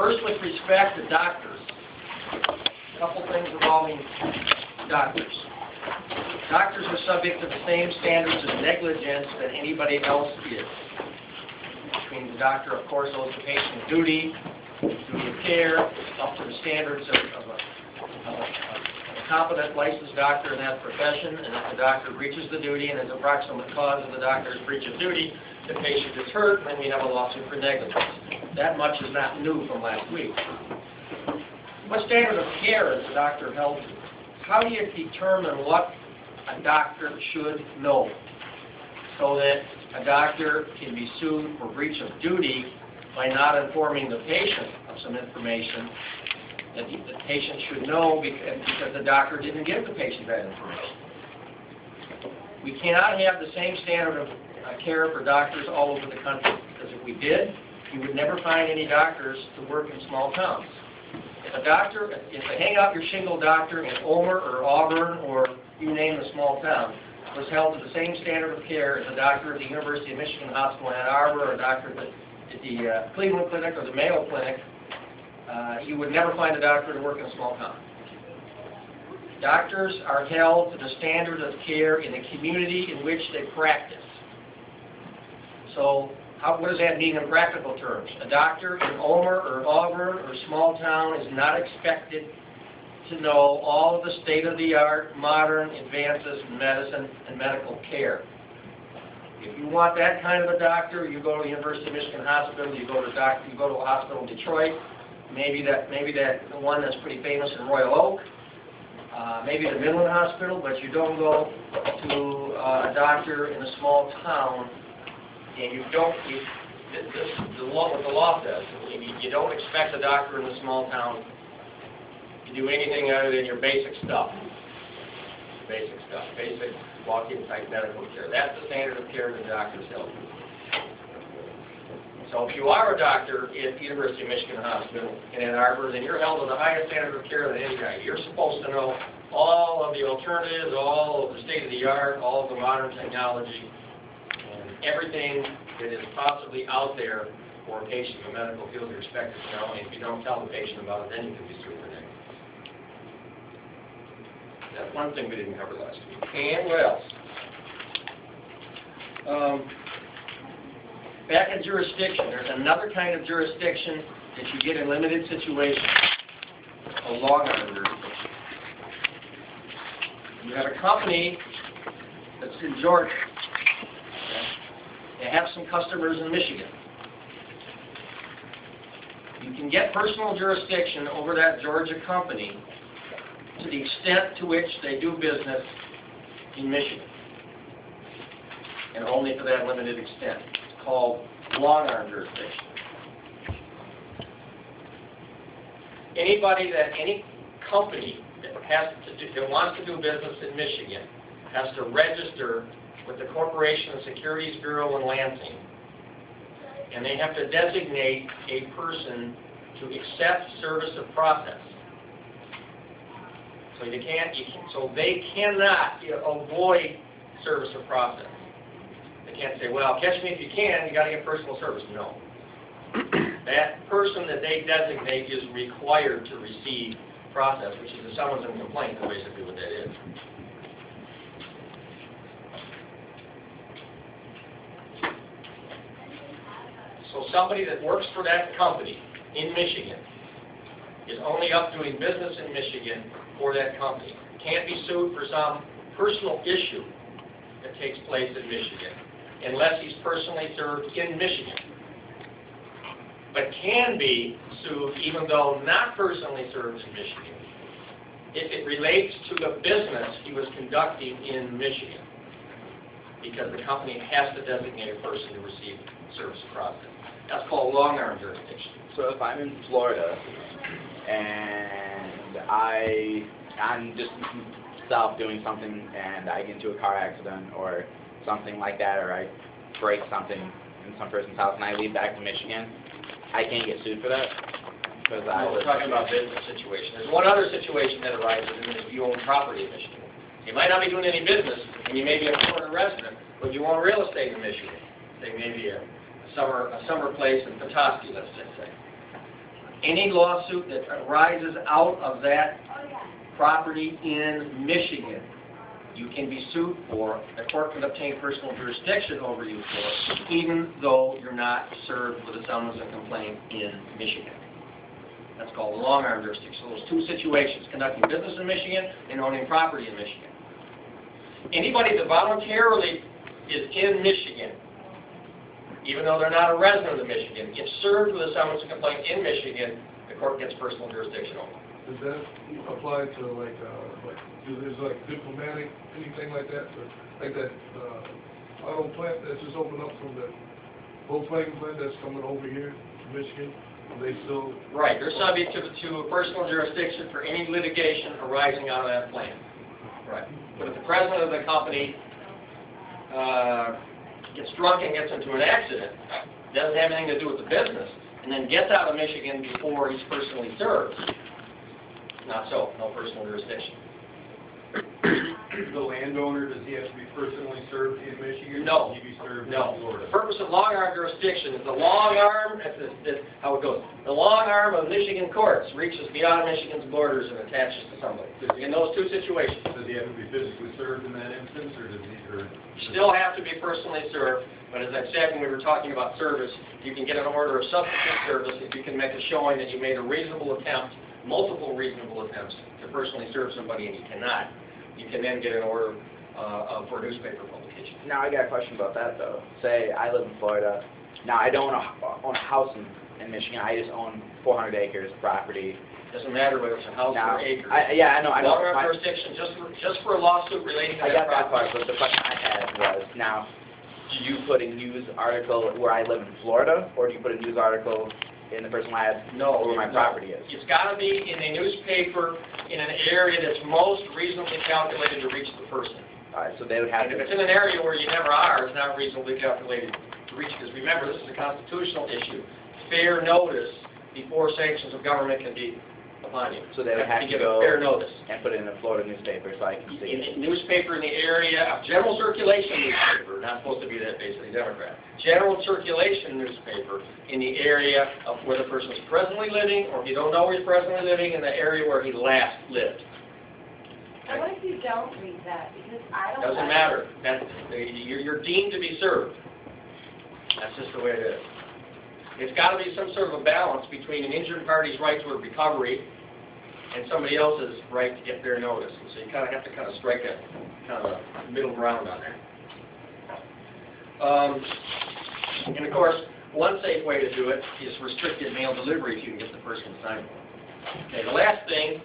First, with respect to doctors, a couple things involving doctors. Doctors are subject to the same standards of negligence that anybody else is. Which means the doctor, of course, owes the patient duty of care, up to the standards of a competent licensed doctor in that profession, and if the doctor breaches the duty and is a proximate cause of the doctor's breach of duty, the patient is hurt, then we have a lawsuit for negligence. That much is not new from last week. What standard of care is the doctor held to? How do you determine what a doctor should know so that a doctor can be sued for breach of duty by not informing the patient of some information that the patient should know because the doctor didn't give the patient that information? We cannot have the same standard of care for doctors all over the country, because if we did, you would never find any doctors to work in small towns. If they hang out your shingle doctor in Omer or Auburn or you name the small town, was held to the same standard of care as a doctor at the University of Michigan Hospital in Ann Arbor or a doctor at the Cleveland Clinic or the Mayo Clinic, you would never find a doctor to work in a small town. Doctors are held to the standard of care in the community in which they practice. So, what does that mean in practical terms? A doctor in Omer or Auburn or small town is not expected to know all of the state-of-the-art modern advances in medicine and medical care. If you want that kind of a doctor, you go to the University of Michigan Hospital, you go to a hospital in Detroit, maybe that one that's pretty famous in Royal Oak, maybe the Midland Hospital, but you don't go to a doctor in a small town. And what the law says, you don't expect a doctor in a small town to do anything other than your basic stuff. Basic walk-in type medical care. That's the standard of care that doctors held to. So if you are a doctor at the University of Michigan Hospital in Ann Arbor, then you're held to the highest standard of care than any guy. You're supposed to know all of the alternatives, all of the state-of-the-art, all of the modern technology, everything that is possibly out there for a patient in the medical field you're expected to know, and if you don't tell the patient about it, then you can be sued for negligence. That's one thing we didn't cover last week. And what else? Back in jurisdiction, there's another kind of jurisdiction that you get in limited situations, a long-arm jurisdiction. You have a company that's in Georgia. They have some customers in Michigan. You can get personal jurisdiction over that Georgia company to the extent to which they do business in Michigan, and only to that limited extent. It's called long-arm jurisdiction. Any company that wants to do business in Michigan has to register with the Corporation and Securities Bureau in Lansing, and they have to designate a person to accept service of process. So they cannot avoid service of process. They can't say, well, catch me if you can, you got to get personal service. No. That person that they designate is required to receive process, which is a summons and complaint, basically what that is. So somebody that works for that company in Michigan is only up doing business in Michigan for that company. Can't be sued for some personal issue that takes place in Michigan unless he's personally served in Michigan. But can be sued even though not personally served in Michigan if it relates to the business he was conducting in Michigan, because the company has to designate a person to receive service of process. That's called long-arm jurisdiction. So if I'm in Florida and I'm just myself doing something and I get into a car accident or something like that, or I break something in some person's house and I leave back to Michigan, I can't get sued for that? Because we're talking about business situation. There's one other situation that arises if you own property in Michigan. You might not be doing any business, and you may be a Florida resident, but you own real estate in Michigan. Say maybe a summer place in Petoskey, let's just say. any lawsuit that arises out of that property in Michigan, you can be sued for, the court can obtain personal jurisdiction over you for, even though you're not served with a summons and complaint in Michigan. That's called long-arm jurisdiction. So those two situations, conducting business in Michigan and owning property in Michigan. Anybody that voluntarily is in Michigan, even though they're not a resident of Michigan, gets served with a summons and complaint in Michigan, the court gets personal jurisdiction over. Does that apply to like there's like diplomatic, anything like that? Or like that auto plant that's just opened up from the Volkswagen plant that's coming over here to Michigan? Are they still... Right, they're subject to personal jurisdiction for any litigation arising out of that plant. Right. But if the president of the company gets drunk and gets into an accident, doesn't have anything to do with the business, and then gets out of Michigan before he's personally served, not so, no personal jurisdiction. The landowner, does he have to be personally served in Michigan? No. Or can he be served No. in Florida? The purpose of long-arm jurisdiction is the long arm, that's how it goes, the long arm of Michigan courts reaches beyond Michigan's borders and attaches to somebody. In those two situations. Does he have to be physically served in that instance, or does he... Still have to be personally served, but as I said when we were talking about service, you can get an order of substitute service if you can make a showing that you made a reasonable attempt, multiple reasonable attempts to personally serve somebody and you cannot. You can then get an order for newspaper publication. Now I got a question about that though. Say I live in Florida. Now I don't own a house in Michigan. I just own 400 acres of property. Doesn't matter whether it's a house Now, or acres. yeah, I know. Long-arm jurisdiction, just for a lawsuit relating to I that got that property. part, but the question I had was, now, do you put a news article where I live in Florida, or do you put a news article in the personal ad where my property is? It's got to be in a newspaper in an area that's most reasonably calculated to reach the person. All right, so they would have And if to... it's in an area where you never are, it's not reasonably calculated to reach, because remember, this is a constitutional issue. Fair notice before sanctions of government can be upon you. So they would have to give go fair notice. and put it in a Florida newspaper so I can see In it. a newspaper in the area, a general circulation newspaper, not supposed to be that basically Democrat, general circulation newspaper in the area of where the person is presently living, or if you don't know where he's presently living, in the area where he last lived. And what if you don't read that? Because I don't... Doesn't matter. You're deemed to be served. That's just the way it is. It's got to be some sort of a balance between an injured party's right to a recovery and somebody else's right to get their notice. And so you kind of have to strike a kind of a middle ground on there. And of course, one safe way to do it is restricted mail delivery if you can get the person to sign it. Okay, the last thing,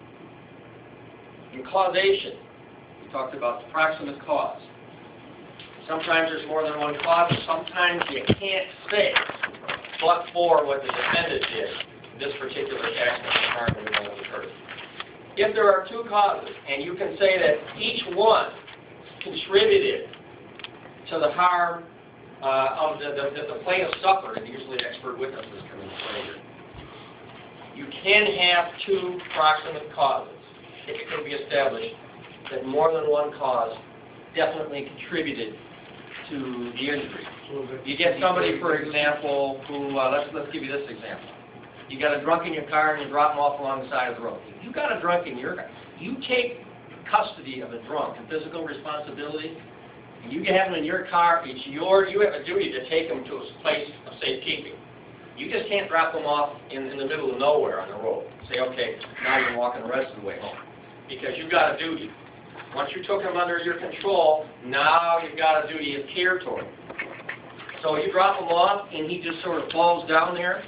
in causation, we talked about the proximate cause. Sometimes there's more than one cause, and sometimes you can't say but for what the defendant did in this particular accident of harm that has occurred. If there are two causes, and you can say that each one contributed to the harm that the plaintiff suffered, and usually expert witnesses come into play here, you can have two proximate causes. It can be established that more than one cause definitely contributed to the injury. You get somebody, for example, who, let's give you this example. You got a drunk in your car and you drop him off along the side of the road. You got a drunk in your car. You take custody of a drunk and physical responsibility, and you have him in your car. You have a duty to take him to a place of safekeeping. You just can't drop him off in the middle of nowhere on the road. Say, okay, now you're walking the rest of the way home. Because you've got a duty. Once you took him under your control, now you've got a duty of care toward him. So you drop him off, and he just sort of falls down there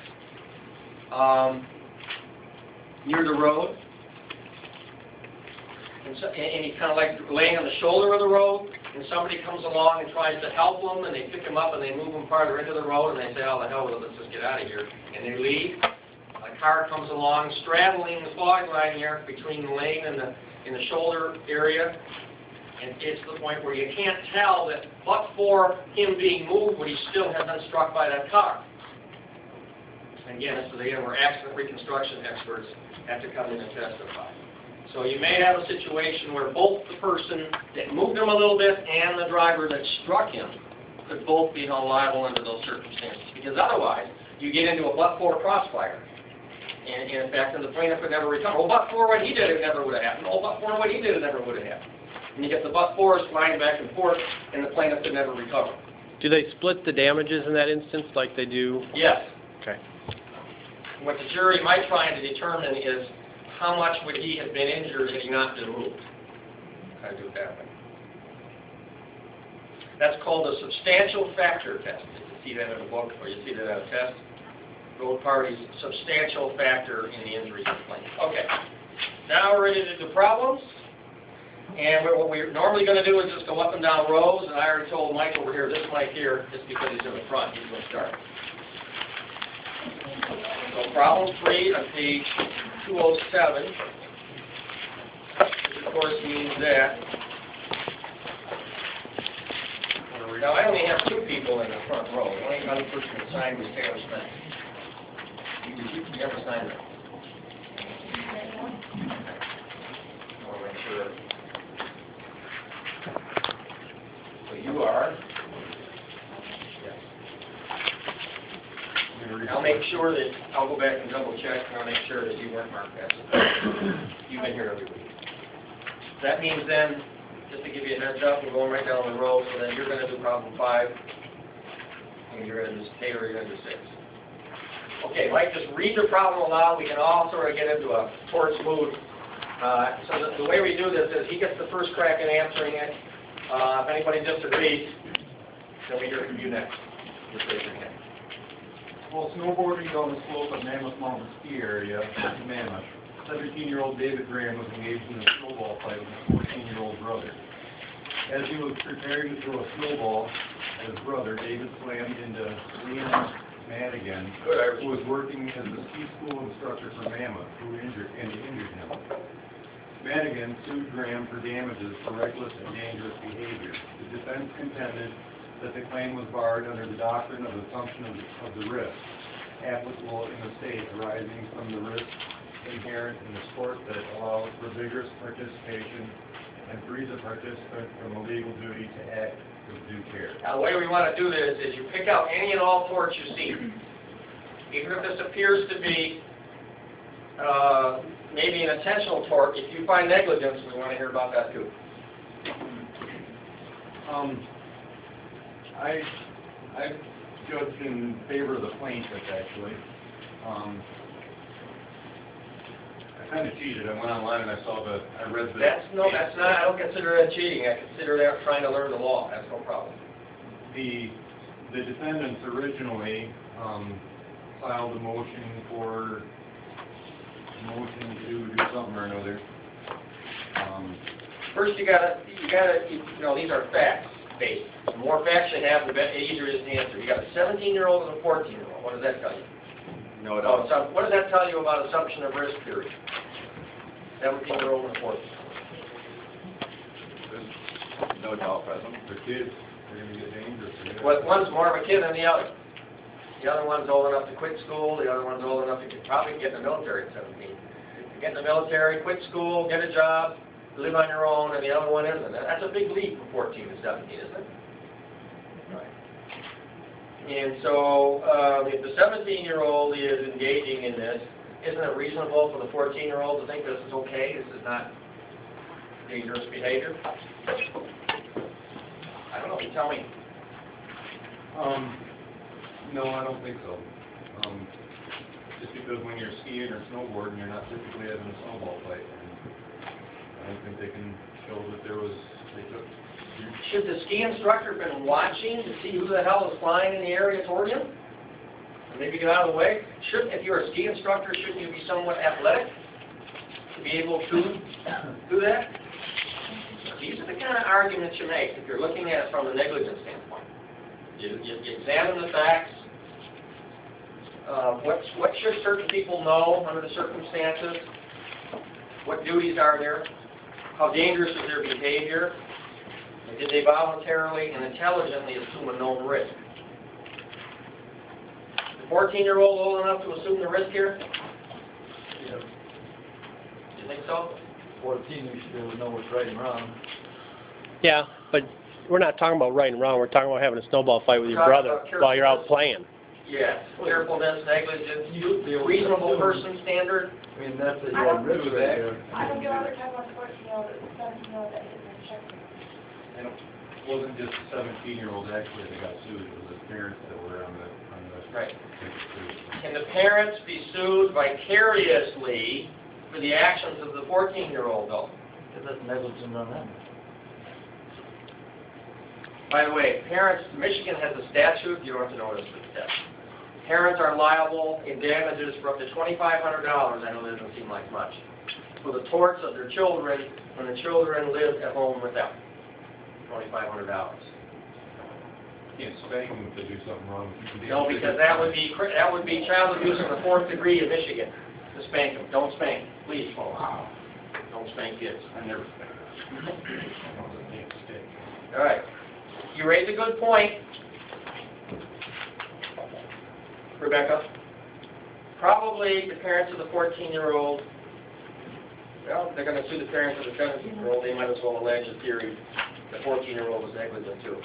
near the road. And he's kind of like laying on the shoulder of the road, and somebody comes along and tries to help him, and they pick him up and they move him farther into the road, and they say, oh, the hell with it, let's just get out of here. And they leave. A car comes along, straddling the fog line here between the lane and the shoulder area, and it's the point where you can't tell that but for him being moved, would he still have been struck by that car. And again, this is again where accident reconstruction experts have to come in and testify. So you may have a situation where both the person that moved him a little bit and the driver that struck him could both be held liable under those circumstances. Because otherwise, you get into a but-for crossfire. And in fact, the plaintiff would never recover. Well, but for what he did, it never would have happened. Oh, but for what he did, it never would have happened. And you get the but-fors flying back and forth, and the plaintiff could never recover. Do they split the damages in that instance like they do? Yes. Okay. What the jury might try to determine is how much would he have been injured had he not been moved. Try to do it that way. That's called a substantial factor test. You see that in a book, or you see that in a test. Both parties, substantial factor in the injuries of the plaintiff. Okay. Now we're ready to do problems. And what we're normally going to do is just go up and down rows, and I already told Mike over here, this Mike here, just because he's in the front, he's going to start. So problem 3 on page 207, which of course means that, now I only have 2 people in the front row. The only other person that signed was Taylor Smith. You never signed that. I want to make sure. So you are. Yes. I'll make sure that, I'll go back and double check, and I'll make sure that you weren't marked as. You've been here every week. That means then, just to give you a heads up, we're going right down the row, so then you're going to do problem 5, and you're going to do Taylor, you're going to do 6. Okay, Mike, just read the problem aloud. We can all sort of get into a torts mood. So the way we do this is he gets the first crack at answering it. If anybody disagrees, then we hear from you next. Just raise your hand. While snowboarding down the slope of Mammoth Mountain ski area in Mammoth, 17-year-old David Graham was engaged in a snowball fight with his 14-year-old brother. As he was preparing to throw a snowball at his brother, David slammed into Liam Madigan, who was working as a ski school instructor for Mammoth, who injured him. Madigan sued Graham for damages for reckless and dangerous behavior. The defense contended that the claim was barred under the doctrine of assumption of the risk applicable in the state arising from the risk inherent in the sport that allows for vigorous participation and frees a participant from a legal duty to act with due care. Now, the way we want to do this is you pick out any and all torts you see. Even if this appears to be maybe an intentional tort, if you find negligence, we want to hear about that too. I judged in favor of the plaintiff, actually. I kind of cheated. I went online and I read the... That's not, I don't consider that cheating. I consider that trying to learn the law. That's no problem. The defendants originally filed a motion to do something or another. First, you gotta, these are facts-based. The more facts you have, the easier it is to answer. You got a 17-year-old and a 14-year-old. What does that tell you? No, it doesn't. So what does that tell you about assumption of risk theory? 17-year-old and a 14. No adult present. The kids are going to get dangerous. Well, one's more of a kid than the other. The other one's old enough to quit school. The other one's old enough to probably get in the military at 17. Get in the military, quit school, get a job, live on your own, and the other one isn't. That's a big leap from 14 to 17, isn't it? Right. And so if the 17-year-old is engaging in this, isn't it reasonable for the 14-year-old to think this is okay, this is not dangerous behavior? I don't know, you tell me. No, I don't think so. Just because when you're skiing or snowboarding, you're not typically having a snowball fight. And I don't think they can show that they took... Should the ski instructor have been watching to see who the hell is flying in the area toward him? And maybe get out of the way? If you're a ski instructor, shouldn't you be somewhat athletic to be able to do that? These are the kind of arguments you make if you're looking at it from a negligence standpoint. You examine the facts. What should certain people know under the circumstances? What duties are there? How dangerous is their behavior? And did they voluntarily and intelligently assume a known risk? The 14-year-old old enough to assume the risk here? Yeah. You think so? 14, you should be able to know what's right and wrong. Yeah, but we're not talking about right and wrong. We're talking about having a snowball fight with your We're talking brother about while you're out playing. Yes, carefulness, negligence, You- reasonable person standard. I mean, that's a I don't risk do right that. there. I don't get all the time on 14-year-old, 17-year-old that hit their check. And it wasn't just a 17-year-old actually that got sued, it was his parents that were on the. Right. Can the parents be sued vicariously for the actions of the 14-year-old though? Because that's negligent on them. By the way, parents, Michigan has a statute, you don't have to know this, but parents are liable in damages for up to $2,500, I know that doesn't seem like much, for the torts of their children when the children live at home with them. $2,500. You can't spank them if they do something wrong. No, because that would be child abuse in the 4th degree in Michigan, to spank them. Don't spank, please. Don't spank kids. I never spanked. Can't stick. All right. You raise a good point, Rebecca. Probably the parents of the 14-year-old, well, they're going to sue the parents of the 17-year-old. They might as well allege a theory the 14-year-old was negligent too.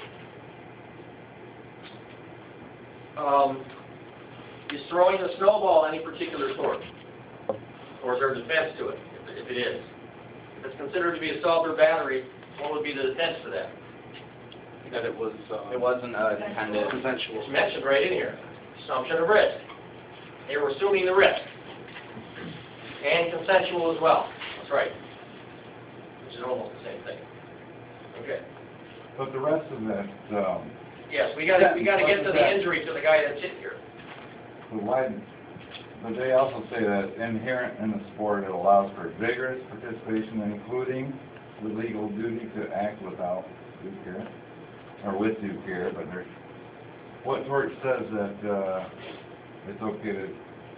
Is throwing the snowball any particular sort? Or is there a defense to it, if it is? If it's considered to be assault or battery, what would be the defense to that? That it wasn't intended. Consensual. It's mentioned right in here. Assumption of risk. They were assuming the risk. And consensual as well. That's right. Which is almost the same thing. Okay. But the rest of that, Yes, we got to get to the injury to the guy that's hit here. but they also say that inherent in the sport, it allows for vigorous participation, including the legal duty to act without due care, or with due care, but there's, what tort says that, it's okay to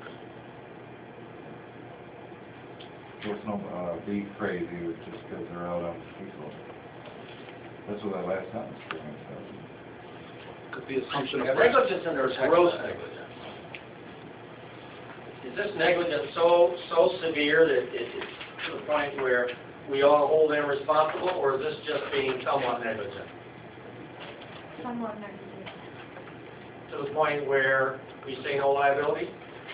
be crazy just because they're out on ski slope. That's what that last sentence says. Could be assumption of Negligence and there's gross negligence. Is this negligence so severe that it's to the point where we all hold them responsible, or is this just being somewhat negligent? Somewhat negligent. To the point where we say no liability?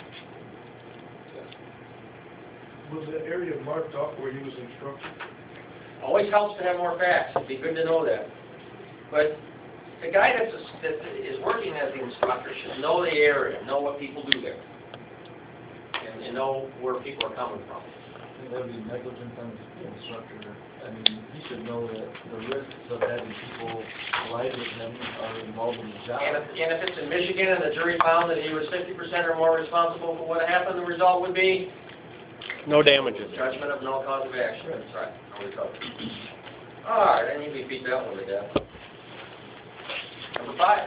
Was the area marked off where he was instructed? Always helps to have more facts. It'd be good to know that. But the guy that is working as the instructor should know the area, know what people do there, and know where people are coming from. I think that would be negligence on the ski instructor. I mean, he should know that the risks of having people collide with him are involved in the job. And if it's in Michigan and the jury found that he was 50% or more responsible for what happened, the result would be No damages. judgment of no cause of action. That's right. No recovery. All right, I need to beat that one to death. Number 5.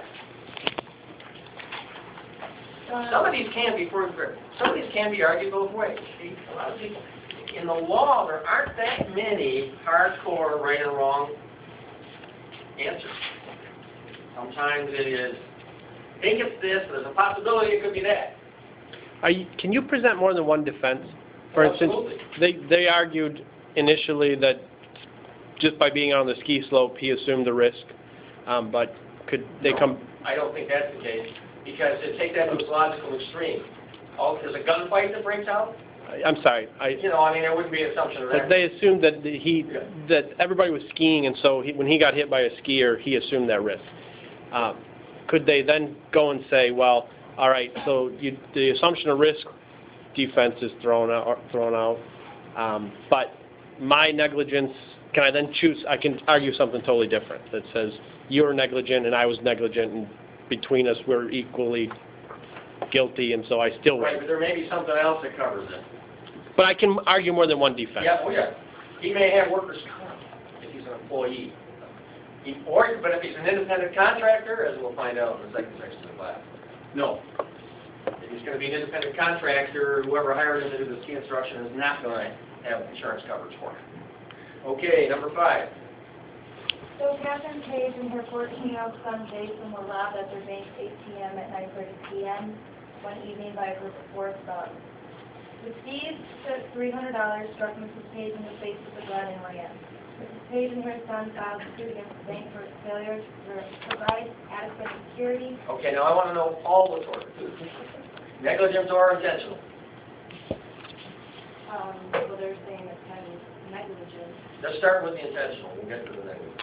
Some of these can be argued both ways. See, a lot of people, in the law, there aren't that many hardcore right and wrong answers. Sometimes it is, I think it's this, there's a possibility it could be that. Can you present more than one defense? For instance, they argued initially that just by being on the ski slope, he assumed the risk, but could they come... I don't think that's the case, because to take that to its logical extreme, there's a gunfight that breaks out? I'm sorry. There wouldn't be an assumption of that. They assumed that that everybody was skiing, and so when he got hit by a skier, he assumed that risk. Could they then go and say, well, all right, so the assumption of risk defense is thrown out, but my negligence, can I then choose? I can argue something totally different that says you're negligent and I was negligent, and between us we're equally guilty, and so I still win. Right, but there may be something else that covers it. But I can argue more than one defense. Yeah, oh yeah. He may have workers' comp if he's an employee. But if he's an independent contractor, as we'll find out in the second section of the class, no. If he's going to be an independent contractor, whoever hired him to do the ski instruction is not going to have insurance coverage for him. Okay, number 5. So Catherine Page and her 14-year-old son Jason were robbed at their bank 8 p.m. at 9:30 p.m. one evening by a group of 4 thugs. The thieves took $300, struck Mrs. Page in the face with a gun, and ran. Mrs. Page and her son filed a suit against the bank for its failure to provide adequate security. Okay, now I want to know all the torts. Negligence or intentional? Well, they're saying it's kind of negligent. Let's start with the intentional. We'll get to the negligence.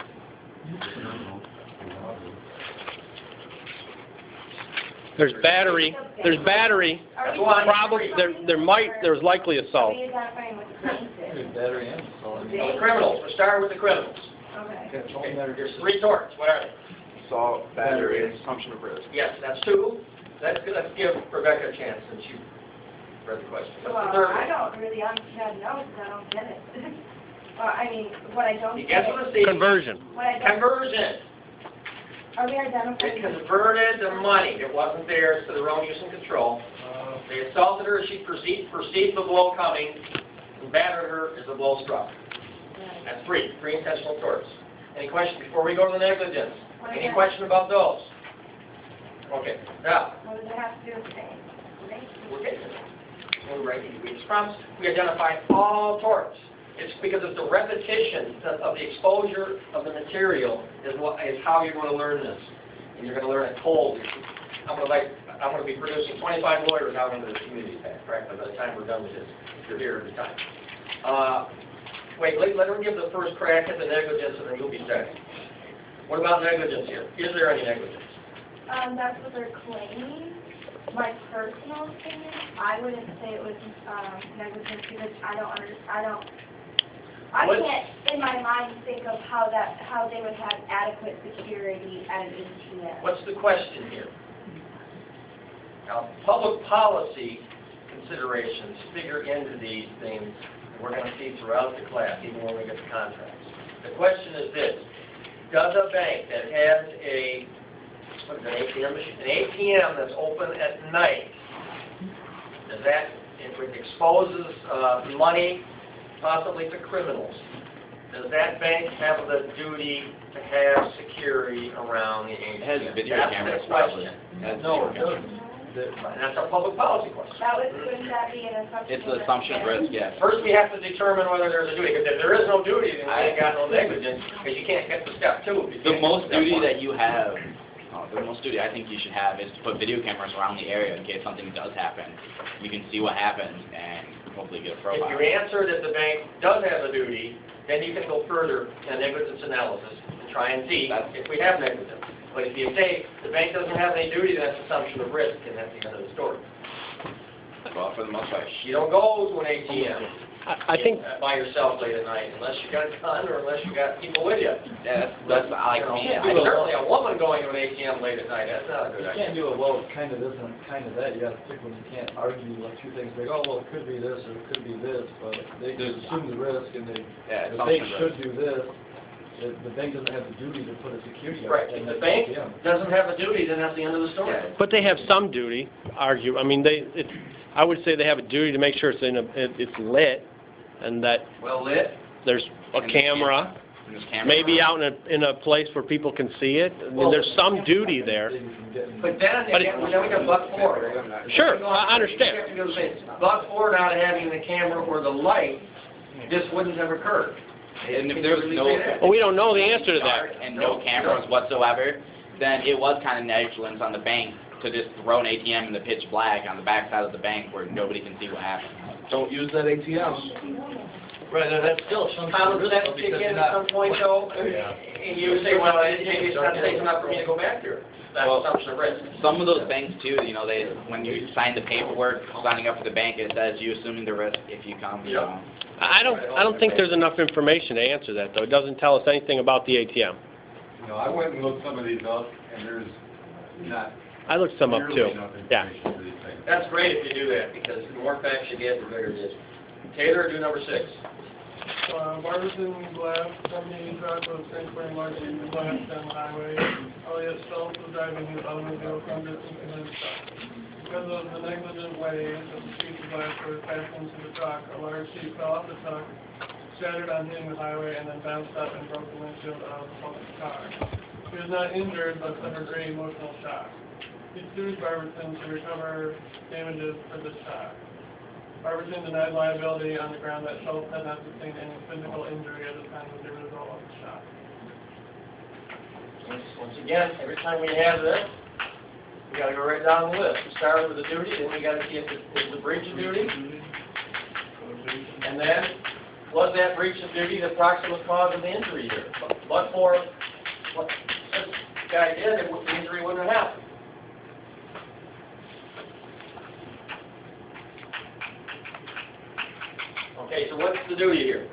There's battery, That's one. probably, there's likely assault. Are we identifying what the bank did? Battery and assault. So the criminals. We're starting with the criminals. Okay. Okay, there's 3 torts. What are they? Assault, battery, and assumption of risk. Yes, that's 2. Let's give Rebecca a chance since you read the question. What's Well, the third I one? don't really understand notes, I don't get it. Well, I mean, what I don't You get. guess what the Conversion. What I don't, conversion. are we They identifying? converted the money that wasn't theirs to their own use and control. They assaulted her as she perceived the blow coming, and battered her as the blow struck. That's 3 intentional torts. Any questions before we go to the negligence? Any question about those? Okay, now, What does it have to do with the bank? we're getting to that. We're ready. We identify all torts. It's because of the repetition of the exposure of the material is how you're going to learn this. And you're going to learn it cold. I'm going to be producing 25 lawyers out into the community practically by the time we're done with this, if you're here at the time. Wait, let them give the first crack at the negligence and then you'll be second. What about negligence here? Is there any negligence? That's what they're claiming. My personal opinion, I wouldn't say it was negligence because I can't in my mind think of how they would have adequate security at an ATM. What's the question here? Now, public policy considerations figure into these things, and we're going to see throughout the class, even when we get to contracts. The question is this: does a bank that has an ATM machine, an ATM that's open at night, it exposes money possibly to criminals, does that bank have the duty to have security around the ATM? It has video That's cameras, the probably. question. No, it doesn't. And that's a public policy question. Wouldn't that be an assumption? It's an assumption of risk, yes. First, we have to determine whether there's a duty. Because if there is no duty, then we ain't got no negligence, because you can't get to step 2. The most duty that you have, the most duty I think you should have is to put video cameras around the area in case something does happen. You can see what happens and hopefully get a If profile. you answer that the bank does have a duty, then you can go further in a negligence analysis and try and see if we have negligence. But if you say the bank doesn't have any duty, that's assumption of risk, and that's the end of the story. Well, for the most part. You don't go to an ATM I think, by yourself late at night unless you got a gun or unless you got people with you. Yeah, that's like You know, me. and certainly a woman going to an ATM late at night, that's not a good You idea. can't do it, well, kind of this and kind of that, you gotta pick one, you can't argue like 2 things, like, oh, well, it could be this or it could be this, but they just assume the risk and the bank assumption of should do this. The bank doesn't have the duty to put a security on Right, it. if the bank doesn't have a duty, then that's the end of the story. but they have some duty, I mean, I would say they have a duty to make sure it's lit, and that Well lit. there's a camera, And this camera. maybe out in a place where people can see it. I mean, there's some duty there. But then, But again, then we got buck 4. Sure, I understand. You have to go say, buck 4 not having the camera or the light, this wouldn't have occurred. And if Can there you was really no say that? Well, we don't know the answer to that. and no cameras whatsoever, then it was kind of negligence on the bank to just throw an ATM in the pitch black on the back side of the bank where nobody can see what happened. Don't use that ATM. Right, and that's still common sense kick in at some point though, and you say, well, maybe it's not safe enough for me to go back there. That's assumption of risk. Some of those banks too, when you sign the paperwork, signing up for the bank, it says you assuming the risk if you come, you know. I don't think there's enough information to answer that, though. It doesn't tell us anything about the ATM. You know, I went and looked some of these up, and there's not I looked some up, too. nearly enough Yeah. information for these things. That's great if you do that, because the more facts you get, the better it is. Taylor, do number 6. Barberton Glass Company truck was transferring largely the glass down the highway. Elliot Schultz was driving his automobile some distance in his truck. Because of the negligent way that the sheets of glass were fastened to the truck, a large sheet fell off the truck, shattered on hitting the highway, and then bounced up and broke the windshield of the woman's car. She was not injured, but suffered great emotional shock. He sued Barberton to recover damages for the shock. Barbara Jean denied liability on the ground that Schultz had not sustained any physical injury at the time of the result of the shot. Once again, every time we have this, we gotta go right down the list. We started with the duty, then we gotta see if it's a breach of duty, and then, was that breach of duty the proximate cause of the injury here? But for what this guy did, the injury wouldn't have happened. Okay, so what's the duty here?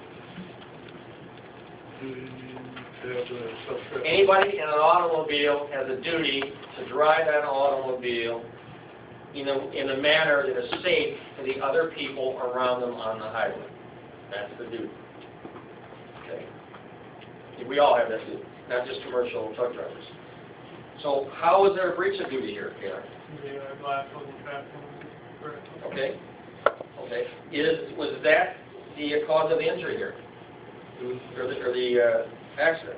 Anybody in an automobile has a duty to drive that automobile in a manner that is safe for the other people around them on the highway. That's the duty. Okay. We all have that duty, not just commercial truck drivers. So how is there a breach of duty here, Karen? The glass wasn't fastened correctly. Okay. Okay. Was that the cause of the injury here? Or the accident?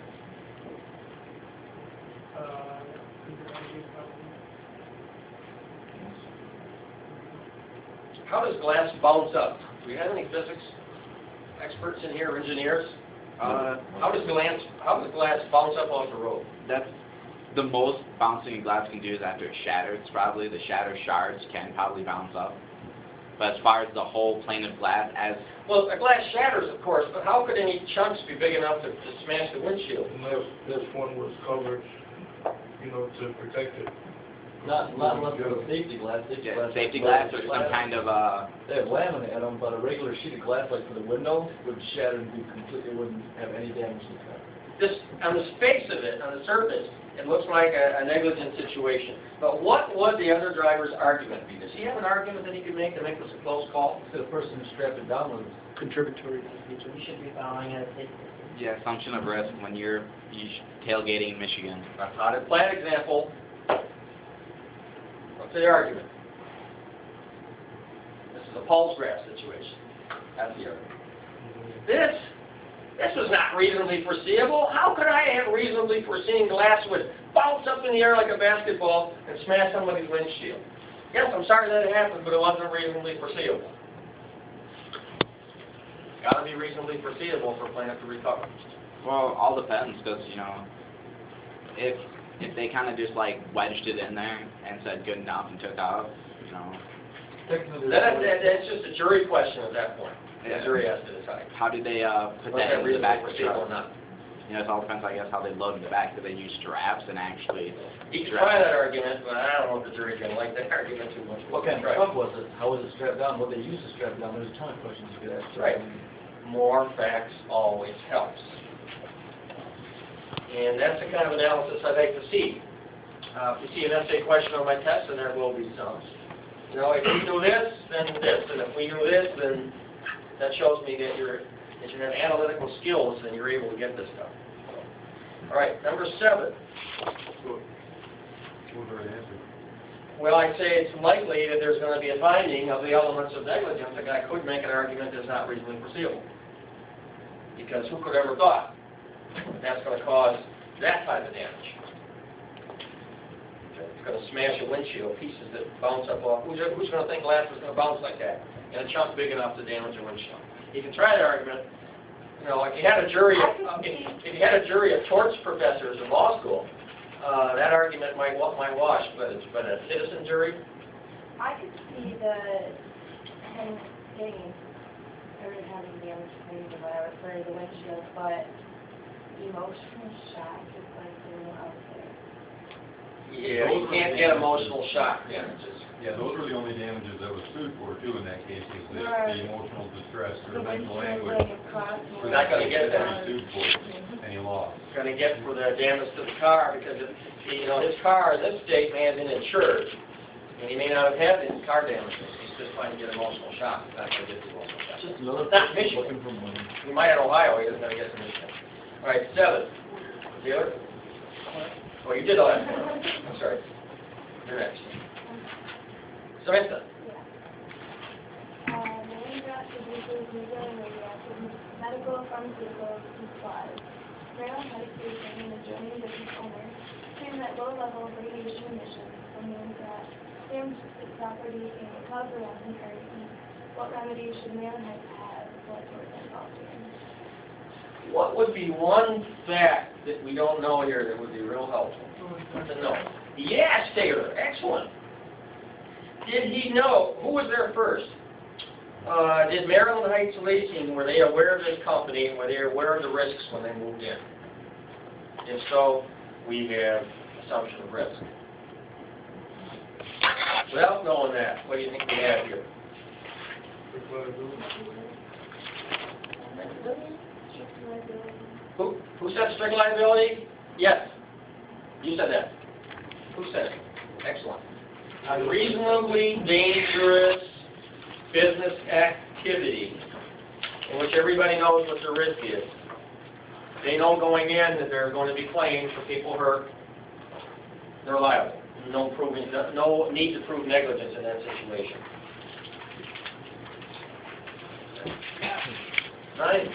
How does glass bounce up? Do we have any physics experts in here, engineers? How does glass bounce up off the road? That's the most bouncing glass can do is after it shatters. Probably the shattered shards can probably bounce up. But as far as the whole plane of glass, as well, a glass shatters, of course, but how could any chunks be big enough to smash the windshield? Unless this one was covered, to protect it. Not unless it's a safety glass. safety glass or some kind of They have laminate on them, but a regular sheet of glass, like for the window, would shatter and be completely, wouldn't have any damage to the car. Just on the face of it, on the surface, it looks like a negligent situation. But what would the other driver's argument be? Does he have an argument that he could make to make this a close call? The person who strapped it down was Contributory. You should be following it. assumption of risk when you're tailgating in Michigan. That's not a plant example. What's the argument? This is a pulse graph situation. That's the argument. This was not reasonably foreseeable. How could I have reasonably foreseen glass would bounce up in the air like a basketball and smash somebody's windshield? Yes, I'm sorry that it happened, but it wasn't reasonably foreseeable. Got to be reasonably foreseeable for a plant to recover. Well, all depends, because if they kind of just like wedged it in there and said good enough and took off, That's just a jury question at that point. The jury has to decide. How did they put Was that in the back of the foreseeable or truck? not? It all depends, I guess, how they load in the back. Do they use straps and actually? You can try that argument, but I don't know if the jury's going to like that argument too much. what kind of truck was it? How was it strapped down? What they used to strap it down? There's a ton of questions you could ask. Right. More facts always helps. And that's the kind of analysis I'd like to see. If you see an essay question on my test, and there will be some. If we do this, then this. And if we do this, then that shows me that you have analytical skills and you're able to get this stuff. All right, number 7. Well, I'd say it's likely that there's going to be a finding of the elements of negligence. A guy could make an argument that's not reasonably foreseeable. Because who could ever thought that's going to cause that type of damage? It's going to smash a windshield, pieces that bounce up off. Who's going to think glass is going to bounce like that in a chunk big enough to damage a windshield? You can try that argument. If you had a jury of torts professors in law school, that argument might wash, but a citizen jury. I could see him getting or having damage claims or whatever for the windshield, but emotional shock is like a little out there. Yeah, you can't get emotional shock damages. Yeah, those were the only damages that was sued for, too, in that case, is the emotional distress or The mental windshield anguish. like across. We're not going to get that. That he sued for, any loss. Going to get for the damage to the car because his car in this state may have been insured, and he may not have had any car damages. He's just trying to get emotional shock. He's not going to get the emotional shock. Just another Not person Michigan. looking for money. He might in Ohio. He doesn't going to get to Michigan. All right, 7. Taylor? Oh, you did the last one. I'm sorry. You're next. Samantha? The raindrop produces nuclear and radioactive medical, pharmaceutical, and supplies. Maryland High Station and adjoining business owners claim that low level of radiation emissions from the raindrop damaged its property and caused surrounding area what remedy should man have before it goes off? What would be one fact that we don't know here that would be real helpful to know? Yes, Taylor, excellent. Did he know, who was there first? Did Maryland Heights Leasing, were they aware of this company, and were they aware of the risks when they moved in? If so, we have assumption of risk. Without knowing that, what do you think we have here? Who said strict liability? Yes. You said that. Who said it? Excellent. Unreasonably dangerous business activity in which everybody knows what the risk is. They know going in that there are going to be claims for people hurt. They're liable. No need to prove negligence in that situation. 9.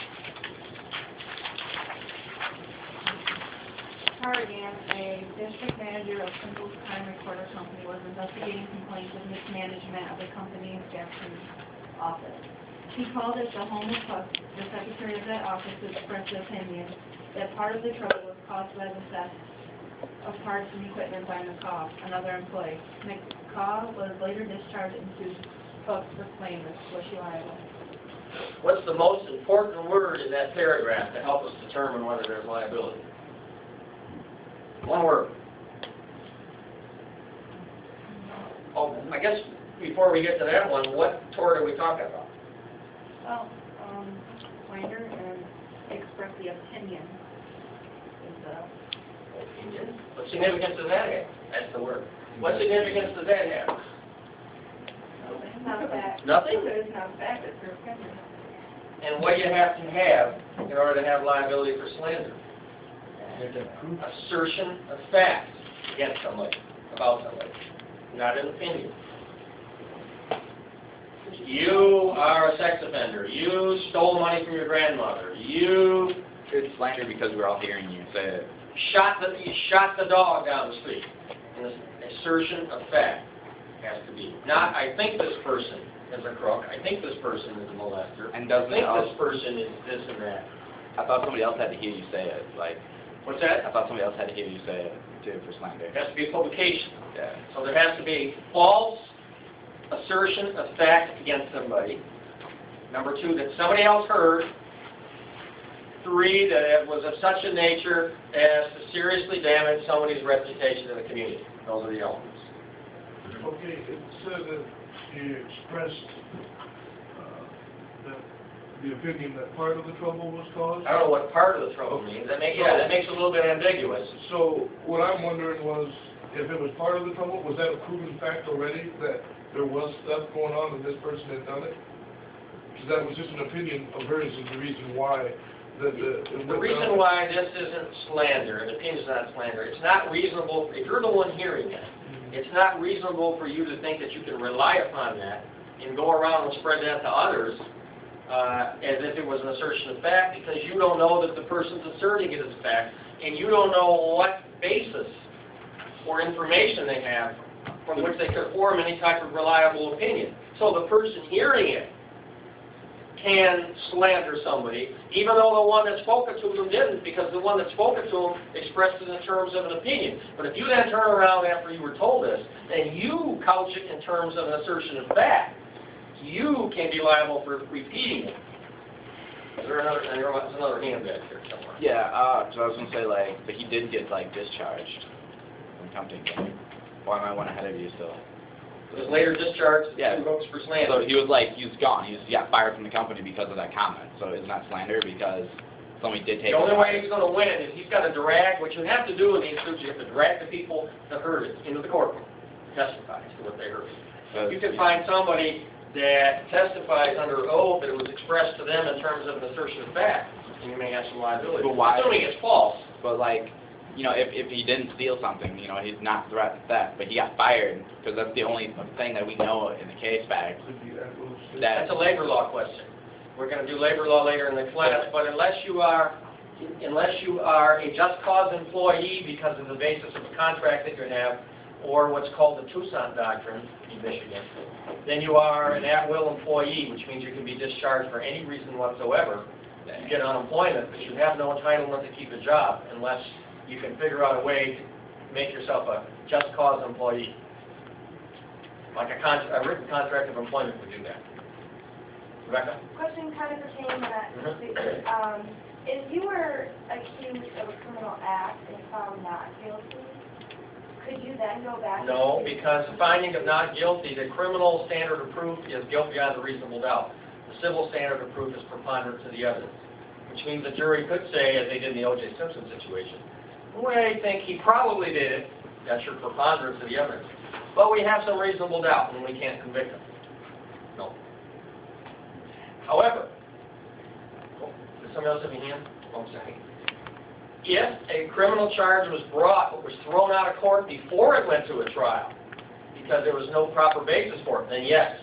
Oregon, a district manager of Simple Time Recorder Company was investigating complaints of mismanagement of the company's Jackson office. He called at the home of Cook, the secretary of that office, to express the opinion that part of the trouble was caused by the theft of parts and equipment by McCaw, another employee. McCaw was later discharged and sued Cook for claimants. Was she liable? What's the most important word in that paragraph to help us determine whether there's liability? One word. Oh, I guess before we get to that one, what tort are we talking about? Well, slander and express the opinion is Opinion. What significance does that have? That's the word. What significance does that have? It's not fact. Nothing? It's not fact, it's her opinion. And what do you have to have in order to have liability for slander? Assertion of fact against somebody, about somebody, not an opinion. You are a sex offender. You stole money from your grandmother. You It's slander because we're all hearing you say it. you shot the dog down the street. And the assertion of fact has to be. Not, I think this person is a crook. I think this person is a molester. And I doesn't think it this person is this and that. I thought somebody else had to hear you say it. Like, What's that? I thought somebody else had to hear you say it too for slander. It has to be a publication. Yeah. So there has to be false assertion of fact against somebody. Number 2, that somebody else heard. 3, that it was of such a nature as to seriously damage somebody's reputation in the community. Those are the elements. Okay, it said that he expressed that the opinion that part of the trouble was caused. I don't know what part of the trouble means. That makes it a little bit ambiguous. So what I'm wondering was, if it was part of the trouble, was that a proven fact already, that there was stuff going on and this person had done it? Because that was just an opinion of hers is the reason why. The reason why this isn't slander, an opinion is not slander, it's not reasonable, if you're the one hearing it, it's not reasonable for you to think that you can rely upon that and go around and spread that to others as if it was an assertion of fact, because you don't know that the person's asserting it as fact, and you don't know what basis or information they have from which they could form any type of reliable opinion. So the person hearing it can slander somebody, even though the one that spoke it to them didn't, because the one that spoke it to them expressed it in terms of an opinion. But if you then turn around after you were told this, and you couch it in terms of an assertion of fact, you can be liable for repeating it. Is there another, there's another hand back here somewhere. Yeah, so I was going to say, like, but he did get, like, discharged from company. Why am I one ahead of you still? He was later discharged, Yeah. 2 votes for slander. So he was like, he was gone. He got fired from the company because of that comment. So it's not slander because somebody did take The only it. way he's going to win is he's got to drag, what you have to do in these suits, you have to drag the people that heard it into the courtroom, testify to what they heard. So You can find somebody that testifies under oath that it was expressed to them in terms of an assertion of fact, and you may have some liability. But why? Assuming it's false. But like, you know, if he didn't steal something, you know, he's not threatened theft, but he got fired because that's the only thing that we know in the case fact. That's a labor law question. We're going to do labor law later in the class, but unless you are a just cause employee because of the basis of a contract that you have, or what's called the Toussaint Doctrine in Michigan, then you are an at-will employee, which means you can be discharged for any reason whatsoever. You get unemployment, but you have no entitlement to keep a job unless you can figure out a way to make yourself a just cause employee. Like a written contract of employment would do that. Rebecca? Question kind of pertaining to that. If you were accused of a criminal act and found not guilty, could you then go back? No, because the finding of not guilty, the criminal standard of proof is guilt beyond a reasonable doubt. The civil standard of proof is preponderance of the evidence, which means the jury could say, as they did in the O.J. Simpson situation, well, I think he probably did it. That's your preponderance of the evidence. But we have some reasonable doubt, and we can't convict him. No. However, does somebody else have a hand? Oh, sorry. If a criminal charge was brought but was thrown out of court before it went to a trial because there was no proper basis for it, then yes.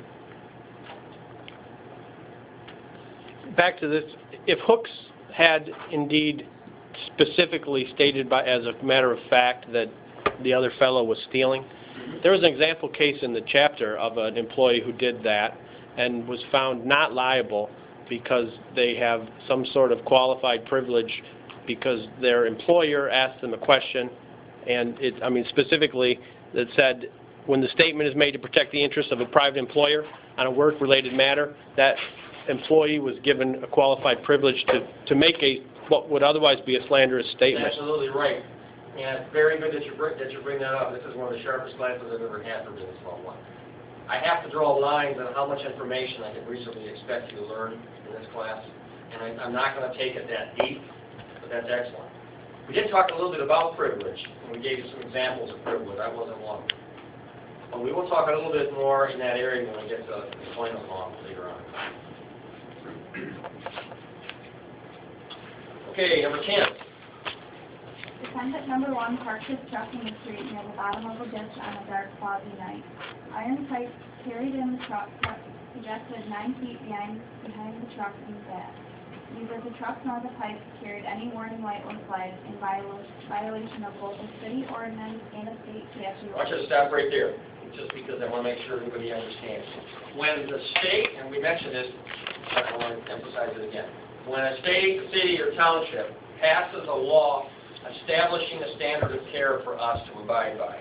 Back to this, if Hooks had indeed specifically stated as a matter of fact that the other fellow was stealing, there was an example case in the chapter of an employee who did that and was found not liable because they have some sort of qualified privilege because their employer asked them a question, and specifically it said when the statement is made to protect the interests of a private employer on a work-related matter, that employee was given a qualified privilege to make what would otherwise be a slanderous statement. That's absolutely right. And it's very good that you bring that up. This is one of the sharpest classes I've ever had for Business 101. I have to draw lines on how much information I can reasonably expect you to learn in this class, and I'm not going to take it that deep. That's excellent. We did talk a little bit about privilege, and we gave you some examples of privilege. That wasn't one. But we will talk a little bit more in that area when we get to employment law later on. Okay, number 10. Defendant number 1 parked his truck in the street near the bottom of a ditch on a dark, foggy night. Iron pipes carried in the truck projected 9 feet behind the truck and back. Neither the truck nor the pipes carried any warning light or flag in violation of both the city ordinance and a state statute. I want you to stop right there, just because I want to make sure everybody understands. When the state, and we mentioned this, I want to emphasize it again, when a state, city, or township passes a law establishing a standard of care for us to abide by,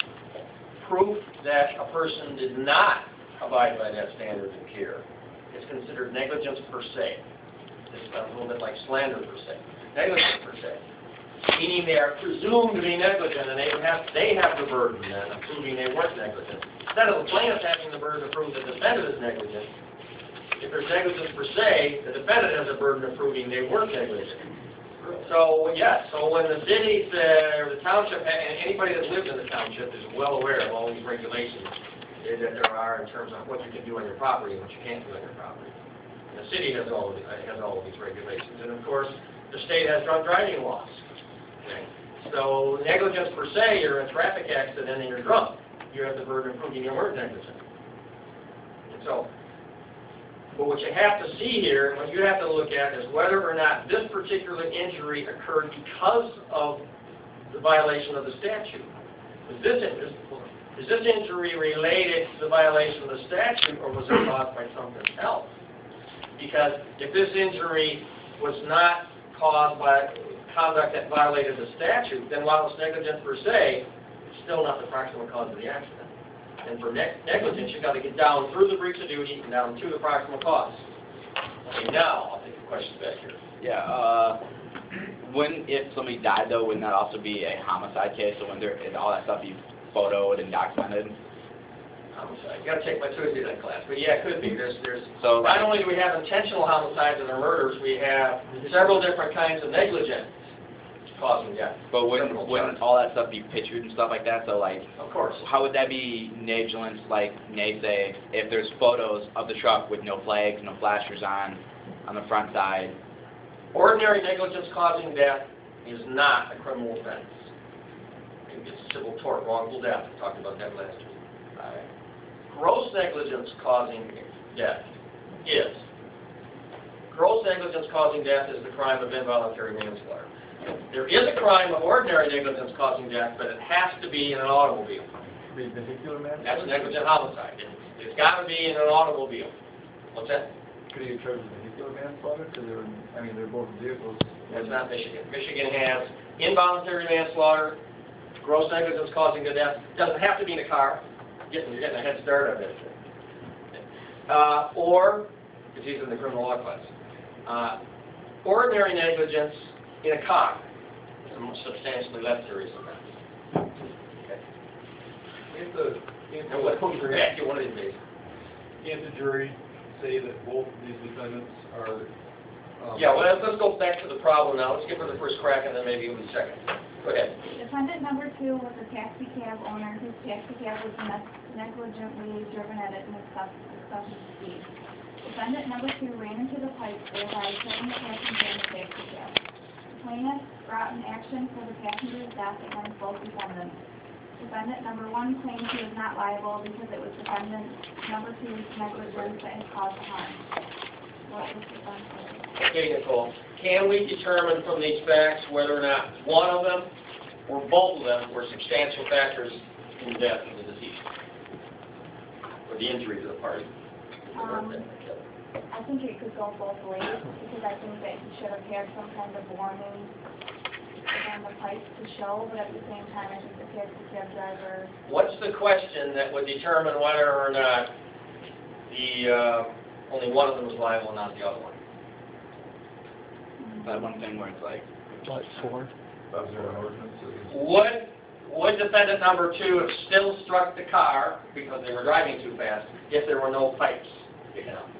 proof that a person did not abide by that standard of care is considered negligence per se. This sounds a little bit like slander per se. Negligence per se. Meaning they are presumed to be negligent, and they have the burden then of proving they weren't negligent. Instead of the plaintiff having the burden to prove the defendant is negligent, if there's negligence per se, the defendant has a burden of proving they weren't negligent. So, yes, so when the city, or the township, and anybody that lives in the township is well aware of all these regulations that there are in terms of what you can do on your property and what you can't do on your property. The city has all of these regulations, and of course, the state has drunk driving laws. Okay? So negligence per se, you're in a traffic accident and you're drunk. You have the burden of proving you weren't negligent. And so, but what you have to see here, what you have to look at is whether or not this particular injury occurred because of the violation of the statute. Is this injury related to the violation of the statute, or was it caused by something else? Because if this injury was not caused by conduct that violated the statute, then while it's negligence per se, it's still not the proximate cause of the accident. And for negligence, you've got to get down through the breach of duty and down to the proximate cause. Okay, now I'll take the questions back here. Yeah, if somebody died, though, wouldn't that also be a homicide case? So when all that stuff be photoed and documented? Homicide. You got to take my Tuesday night class, but yeah, it could be. So not only do we have intentional homicides and murders, we have several different kinds of negligence causing death. But wouldn't all that stuff be pictured and stuff like that? So like, of course. How would that be negligence? Like Nate say, if there's photos of the truck with no flags, no flashers on the front side. Ordinary negligence causing death is not a criminal offense. It's a civil tort, wrongful death. We talked about that last week. Gross negligence causing death is. Gross negligence causing death is the crime of involuntary manslaughter. There is a crime of ordinary negligence causing death, but it has to be in an automobile. Be vehicular manslaughter? That's negligent homicide. It's got to be in an automobile. What's that? Could he charge with vehicular manslaughter? Because they were, I mean, they're both vehicles. That's not Michigan. Michigan has involuntary manslaughter, gross negligence causing the death. Doesn't have to be in a car. You're getting a head start on this. Or, because he's in the criminal law class, ordinary negligence in a car is a substantially less serious offense. If the, And what, we'll ask you one of these days. can't the jury say that both of these defendants are, Yeah, well, let's go back to the problem now. Let's give her the first crack and then maybe even the second. Go ahead. Defendant number 2 was a taxi cab owner whose taxi cab was negligently driven at an excessive speed. Defendant number 2 ran into the pipes thereby killing the passenger in the taxi cab. The plaintiff brought an action for the passenger's death against both defendants. Defendant number 1 claims he is not liable because it was defendant number 2's negligence that had caused the harm. What was the defense? Okay, Nicole, can we determine from these facts whether or not one of them or both of them were substantial factors in the death of the deceased? Or the injury to the party? I think it could go both ways, because I think that he should have had some kind of warning on the pipes to show, but at the same time, I think the taxi cab driver... What's the question that would determine whether or not only one of them was liable and not the other one? That one thing where it's like, What, 4? Is there an ordinance that is? Would defendant number 2 have still struck the car because they were driving too fast if there were no pipes sticking out?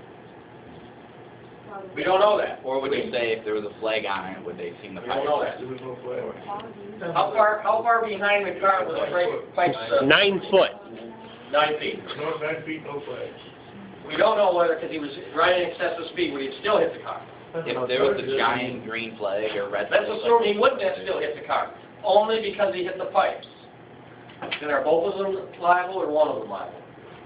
We don't know that. or would they say if there was a flag on it, would they seen the We don't know that. There was no flag. How far behind the car was the pipes? 9 foot. 9 feet. No, 9 feet, no flags. We don't know whether, because he was driving excessive speed, would he have still hit the car? If there was a giant green flag or red flag. Let's assume he wouldn't have still hit the car, only because he hit the pipes. Then are both of them liable or one of them liable?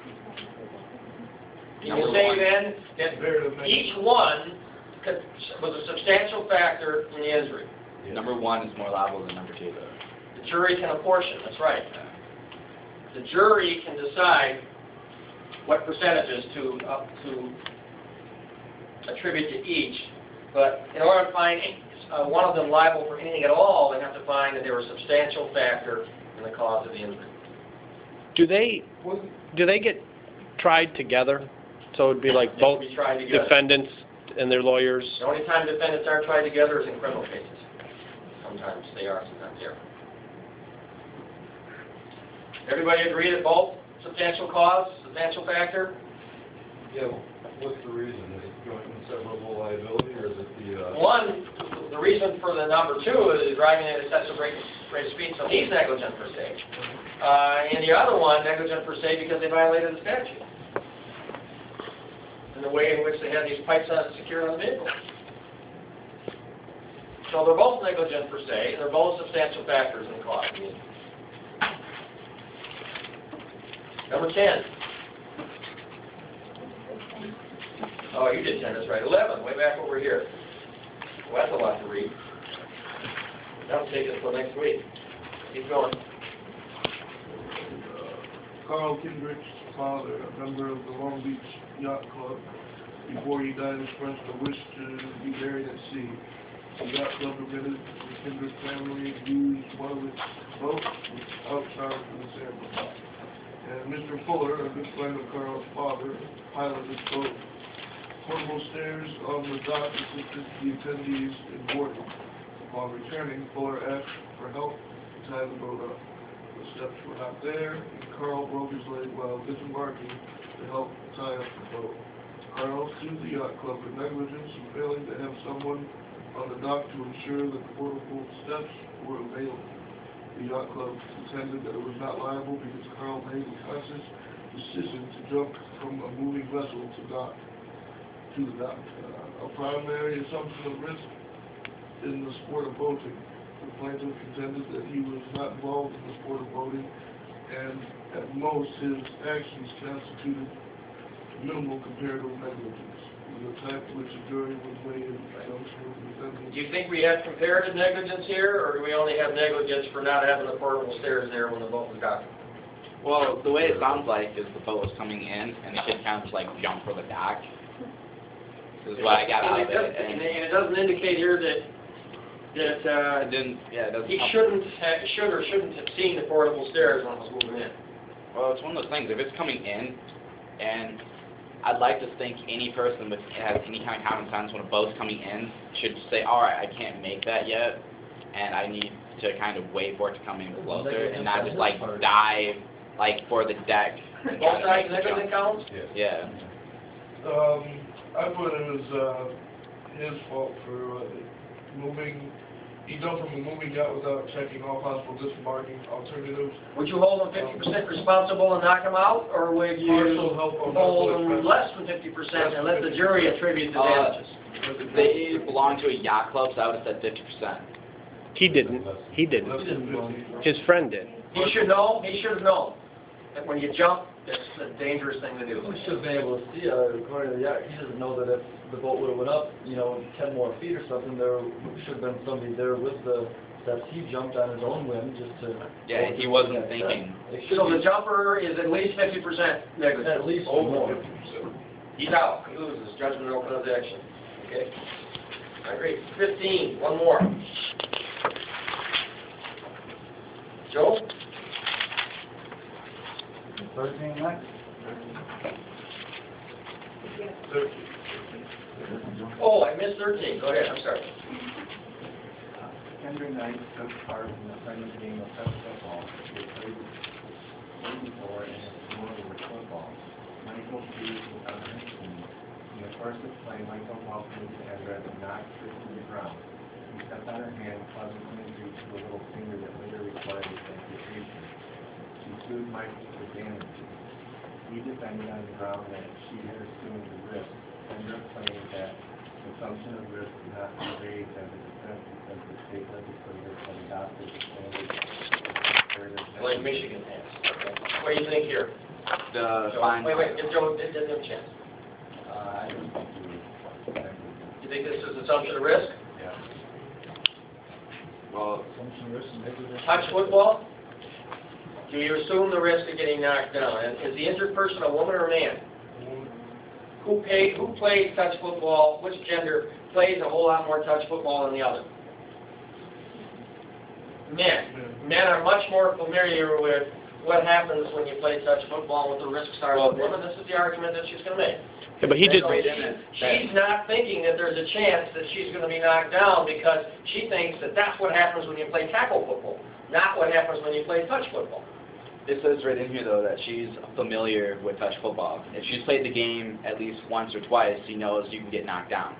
Can you Number say one. then that Very good. each one was a substantial factor in the injury? Number 1 is more liable than number 2, though. The jury can apportion, that's right. The jury can decide what percentages to attribute to each, but in order to find one of them liable for anything at all, they have to find that they were a substantial factor in the cause of the injury. Do they get tried together? So it would be like They both can be tried together. defendants and their lawyers? The only time defendants are tried together is in criminal cases. Sometimes they are, sometimes they aren't. Everybody agree that both substantial cause, substantial factor? Yeah, what's the reason? Is it joint and severable liability, or is it the, One, the reason for the number 2 is driving at excessive rate of speed, so he's negligent per se. And the other one, negligent per se, because they violated the statute. And the way in which they had these pipes secured on the vehicle. So they're both negligent per se, and they're both substantial factors in the cause. Number 10. Oh, you did 10, that's right. 11, way back over here. Well, that's a lot to read. That'll take us till next week. Keep going. Carl Kindrich's father, a member of the Long Beach Yacht Club, before he died expressed a wish to be buried at sea. The yacht club permitted the Kindrich family to use one of its boats outside of the ceremony. And Mr. Fuller, a good friend of Carl's father, piloted this boat. Portable stairs on the dock assisted the attendees in boarding. Upon returning, Fuller asked for help to tie the boat up. The steps were not there, and Carl broke his leg while disembarking to help tie up the boat. Carl sued the yacht club for negligence and failing to have someone on the dock to ensure that the portable steps were available. The yacht club contended that it was not liable because Carl made a conscious decision to jump from a moving vessel to the dock. A primary assumption of risk in the sport of boating. The plaintiff contended that he was not involved in the sport of boating, and at most his actions constituted minimal comparative negligence. the fact which the jury was weighed in conjunction with the defendant. Do you think we have comparative negligence here, or do we only have negligence for not having the portable stairs there when the boat was docked? Well, the way it sounds like is the boat was coming in, and the kid kind of like jumped for the dock. This is what I got out of it. And it doesn't indicate here that It didn't, yeah, it doesn't he help. should or shouldn't have seen the portable stairs when it was moving in. Well, it's one of those things, if it's coming in, and I'd like to think any person that has any kind of common sense when a boat's coming in should say, all right, I can't make that yet, and I need to kind of wait for it to come in closer, and not just like dive like for the deck. and try Both to sides make the negligent jump. counts? Yeah. I put it as, his fault for, moving, he jumped from a moving yacht without checking all possible disembarking alternatives. Would you hold him 50% responsible and knock him out, or would you Partial help on hold medical him less than 50% and let the jury attribute the damages? They belong to a yacht club, so I would have said 50%. He didn't. He Less didn't. than 50. His friend did. He should know, he should have known that when you jump, it's a dangerous thing to do. We should have been able to see, according to the yacht, he doesn't know that if the boat would have went up, 10 more feet or something, there should have been somebody there with the steps. He jumped on his own whim just to... Yeah, he wasn't thinking. It should So the be jumper is at least 50% negligent. at least Over more. 50%. He's out, he loses, judgment of open objection. Okay? I agree. 15, one more. Joe? 13 next? Oh, I missed 13, go ahead, I'm sorry. Kendra Knight took part in the friendly game of touch football. They played before and it's similar with football. Michael Hughes was on her team. In the course of play, Michael walked into Kendra and knocked her to the ground. He stepped on her hand, causing some injury to a little finger that later required amputation. She sued Michael for damages. He defended on the ground that she had assumed the risk. Kendra claimed that assumption of risk did not be raised as a defense because the state legislature had adopted the standard. Blame Michigan has. What do you think here? The Joe? fine. Wait, give Joe, give him a chance. I don't think it was negligent. You think this is assumption of risk? Yeah. Well, Assumption, risk, and negligence. Touch football? Do you assume the risk of getting knocked down? And is the injured person a woman or a man? Who plays touch football, which gender plays a whole lot more touch football than the other? Men. Men are much more familiar with what happens when you play touch football, what the risks are with women. This is the argument that she's going to make. Yeah, but he did. She's not thinking that there's a chance that she's going to be knocked down because she thinks that that's what happens when you play tackle football, not what happens when you play touch football. it says right in here, though, that she's familiar with touch football. If she's played the game at least once or twice, she knows you can get knocked down.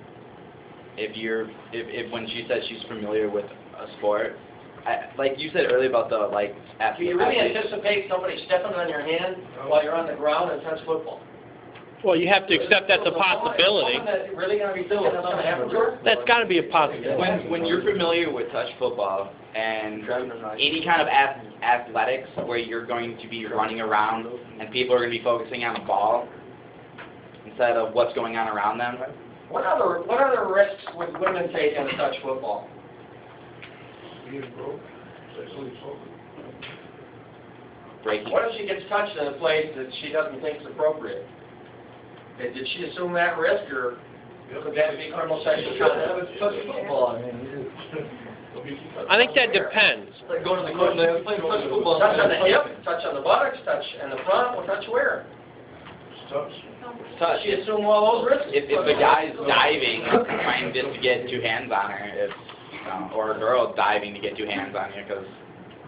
If when she says she's familiar with a sport, like you said earlier about the, like, Do you really anticipate somebody stepping on your hand while you're on the ground in touch football? Well, you have to accept that's a possibility. Is that really going to be thinking that's going to happen to her? That's got to be a possibility. When you're familiar with touch football and any kind of athletics where you're going to be running around and people are going to be focusing on the ball instead of what's going on around them. What other risks would women take in touch football? Being broke, sexually assaulted. Breaking. What if she gets touched in a place that she doesn't think is appropriate? Did she assume that risk, or could that be criminal sexual conduct? Touch football, I mean, I think that depends. like going to the court and they play touch football. Touch on the hip, touch on the buttocks, touch in the front, or touch where? Touch. Touch. She assume all those risks? If the guy's diving, trying just to get two hands on her, or a girl diving to get two hands on you, because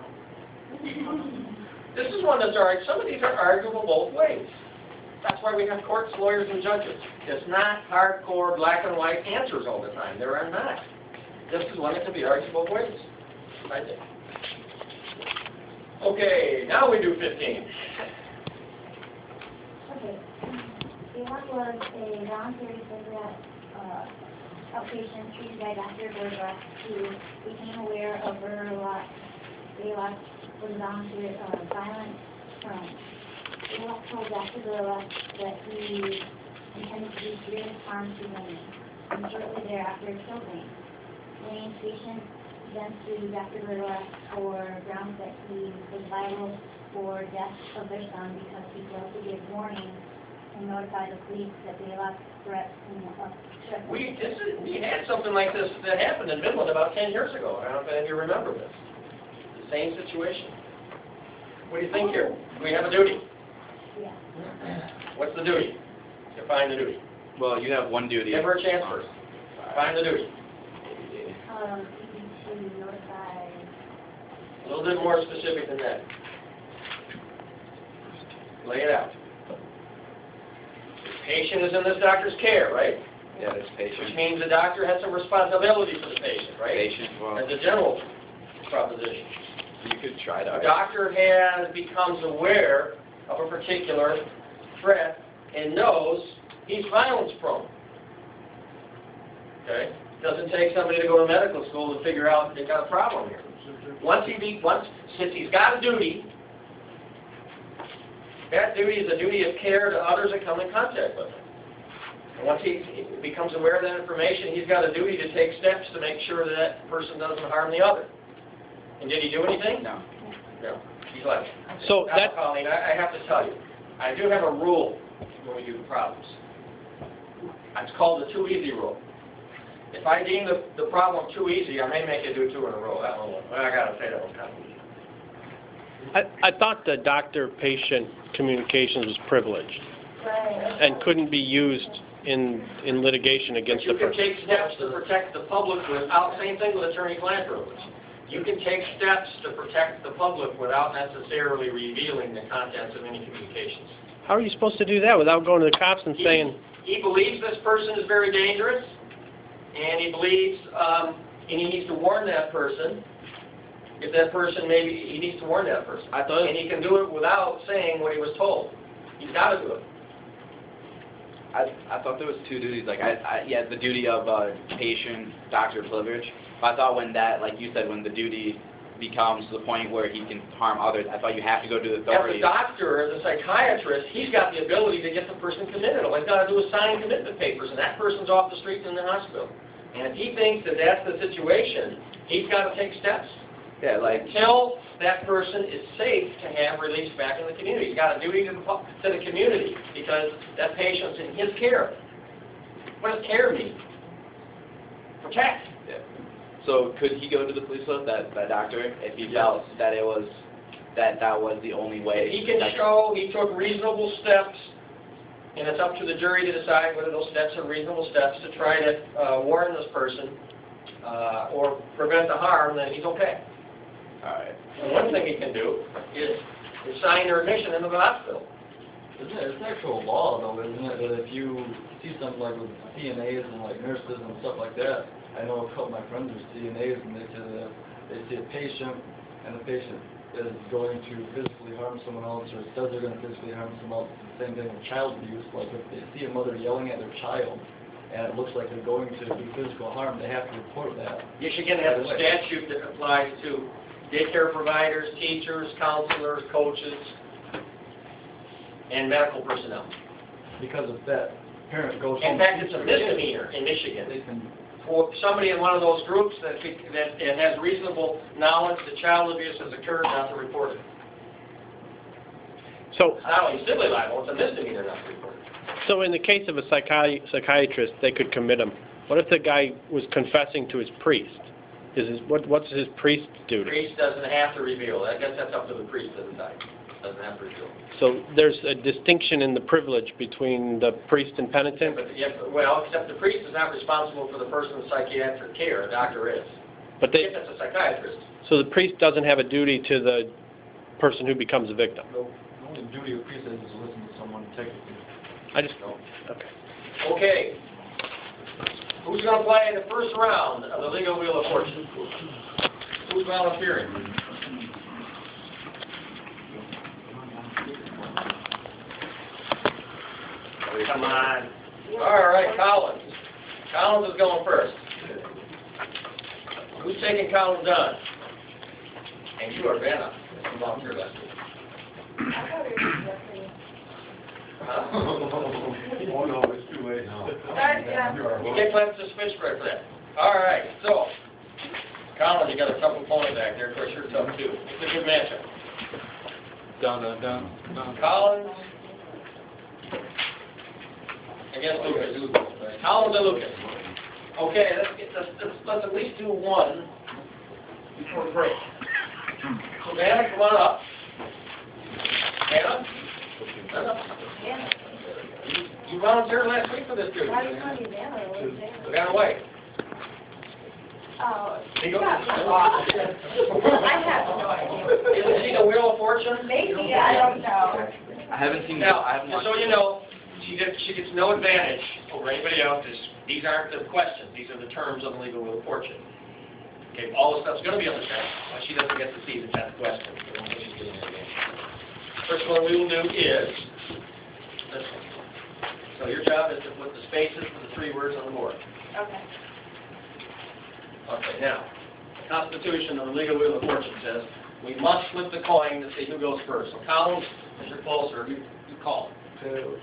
This is one that's some of these are arguable both ways. That's why we have courts, lawyers, and judges. It's not hardcore black and white answers all the time. There are not. This is one that can be argued both ways, I think. Okay, now we do 15. Okay. What was a voluntary cigarette outpatient treated by Dr. Bergerac who became aware of her Baylock was down to violent crime. Baylock told Dr. Bergerac that he intended to do serious harm to Wayne, and shortly thereafter killed Wayne. Wayne's patient then sued Dr. Gerlach for grounds that he was liable for death of their son because he failed to give warning and notify the police that they left threats and threats. We had something like this that happened in Midland about 10 years ago. I don't know if any of you remember this. The same situation. What do you think here? We have a duty. Yeah. What's the duty? Define the duty. Well, you have one duty. Give her a chance first. Define the duty. To notify. A little bit more specific than that. Lay it out. The patient is in this doctor's care, right? Yeah, this Which patient. means the doctor has some responsibility for the patient, right? Patient, well, As a general proposition. you could try to. The doctor becomes aware of a particular threat and knows he's violence prone. Okay? Doesn't take somebody to go to medical school to figure out they got a problem here. Since he's got a duty, that duty is a duty of care to others that come in contact with him. And once he becomes aware of that information, he's got a duty to take steps to make sure that that person doesn't harm the other. And did he do anything? No. No. He's like, So now, that- Colleen, I have to tell you, I do have a rule when we do problems. It's called the too easy rule. If I deem the problem too easy, I may make you do 2 in a row. I don't know. I got to say that one time. I thought the doctor-patient communications was privileged Right. and couldn't be used in litigation But against you the can person. take steps to protect the public without, same thing with attorney-client privilege. You can take steps to protect the public without necessarily revealing the contents of any communications. How are you supposed to do that without going to the cops and saying, He believes this person is very dangerous, and he believes, and he needs to warn that person. If that person, maybe he needs to warn that person. And he can do it without saying what he was told. He's got to do it. I thought there was 2 duties. Like, yeah, the duty of patient, doctor privilege. But I thought when that, like you said, when the duty becomes to the point where he can harm others, I thought you have to go to the As a authorities. doctor, as a psychiatrist, he's got the ability to get the person committed. All he's got to do is sign commitment papers, and that person's off the street in the hospital. And if he thinks that that's the situation, he's got to take steps. Yeah, like, Until that person is safe to have released back in the community. He's got a duty to the community because that patient's in his care. What does care mean? Protect. yeah. So could he go to the police with that doctor if he felt that it was that was the only way? He can show he took reasonable steps, and it's up to the jury to decide whether those steps are reasonable steps to try to warn this person or prevent the harm, then he's okay. All right. And one thing he can do is sign their admission into the hospital. It's actual law, though, isn't it, that if you see something like with CNAs and like nurses and stuff like that, I know a couple of my friends are CNAs, and they say that they see a patient, and the patient is going to physically harm someone else, or says they're going to physically harm someone else. It's the same thing with child abuse. Like if they see a mother yelling at their child, and it looks like they're going to do physical harm, they have to report that. Michigan has a statute that applies to daycare providers, teachers, counselors, coaches, and medical personnel. Because of that, parent goes In home. fact, it's a misdemeanor in Michigan. They can, For somebody in one of those groups that has reasonable knowledge that child abuse has occurred, not to report it. so It's not only civilly liable, it's a misdemeanor not to report it. So in the case of a psychiatrist, they could commit him. What if the guy was confessing to his priest? What's his priest The duty? priest doesn't have to reveal. I guess that's up to the priest to decide. Doesn't have to reveal. So there's a distinction in the privilege between the priest and penitent? Well, except the priest is not responsible for the person's psychiatric care. A doctor is. But If it's a psychiatrist. so the priest doesn't have a duty to the person who becomes a victim? the only duty of priest is to listen to someone technically. I just, No. okay. Okay. Who's going to play the first round of the Legal Wheel of Fortune? Who's volunteering? Come on. All right, Collins. Collins is going first. Who's taking Collins on? And you are Vanna. You volunteer last week. I thought it was yesterday. Oh, no, it's too late now. You get Clemson fish right for that. All right, so, Colin, you got a tough opponent back there. Of course, you're tough too. It's a good matchup. Dun. Collins against Lucas. Collins and Lucas. Okay, let's at least do one before the break. So, Vanna, come on up. Vanna? You volunteered last week for this dude. Why are you calling me Vanna? What is Vanna? Vanna White. Oh, He goes, I have no idea. Isn't she the Wheel of Fortune? Maybe, I don't know. I haven't seen Now, I haven't just so you know, she gets no advantage over anybody else. These aren't the questions. These are the terms of the legal Wheel of Fortune. Okay, all the stuff's going to be on the test, but she doesn't get to see the 10th question. So she's getting an advantage. First one we will do is this one. So your job is to put the spaces for the 3 words on the board. Okay. Okay, now, the Constitution of the legal Wheel of Fortune says we must flip the coin to see who goes first. So Collins, as you're closer, you call. Tails.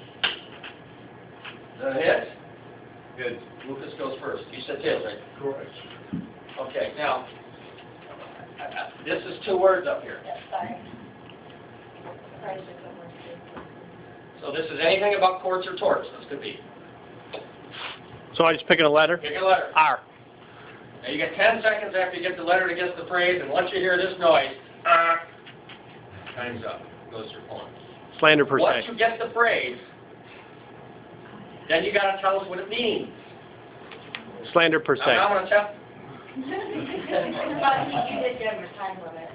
Heads. Good. Lucas goes first. You said tails, right? Correct. Okay, now, this is 2 words up here. Yeah, sorry. Sorry, just one more too. So this is anything about courts or torts. This could be. So I just picking a letter? Pick a letter. R. Now you get 10 seconds after you get the letter to guess the phrase, and once you hear this noise, time's up. Goes your point. Slander per Once se. you get the phrase, then you got to tell us what it means. Slander per Now, I'm se. going to tell. But you did give him a time limit.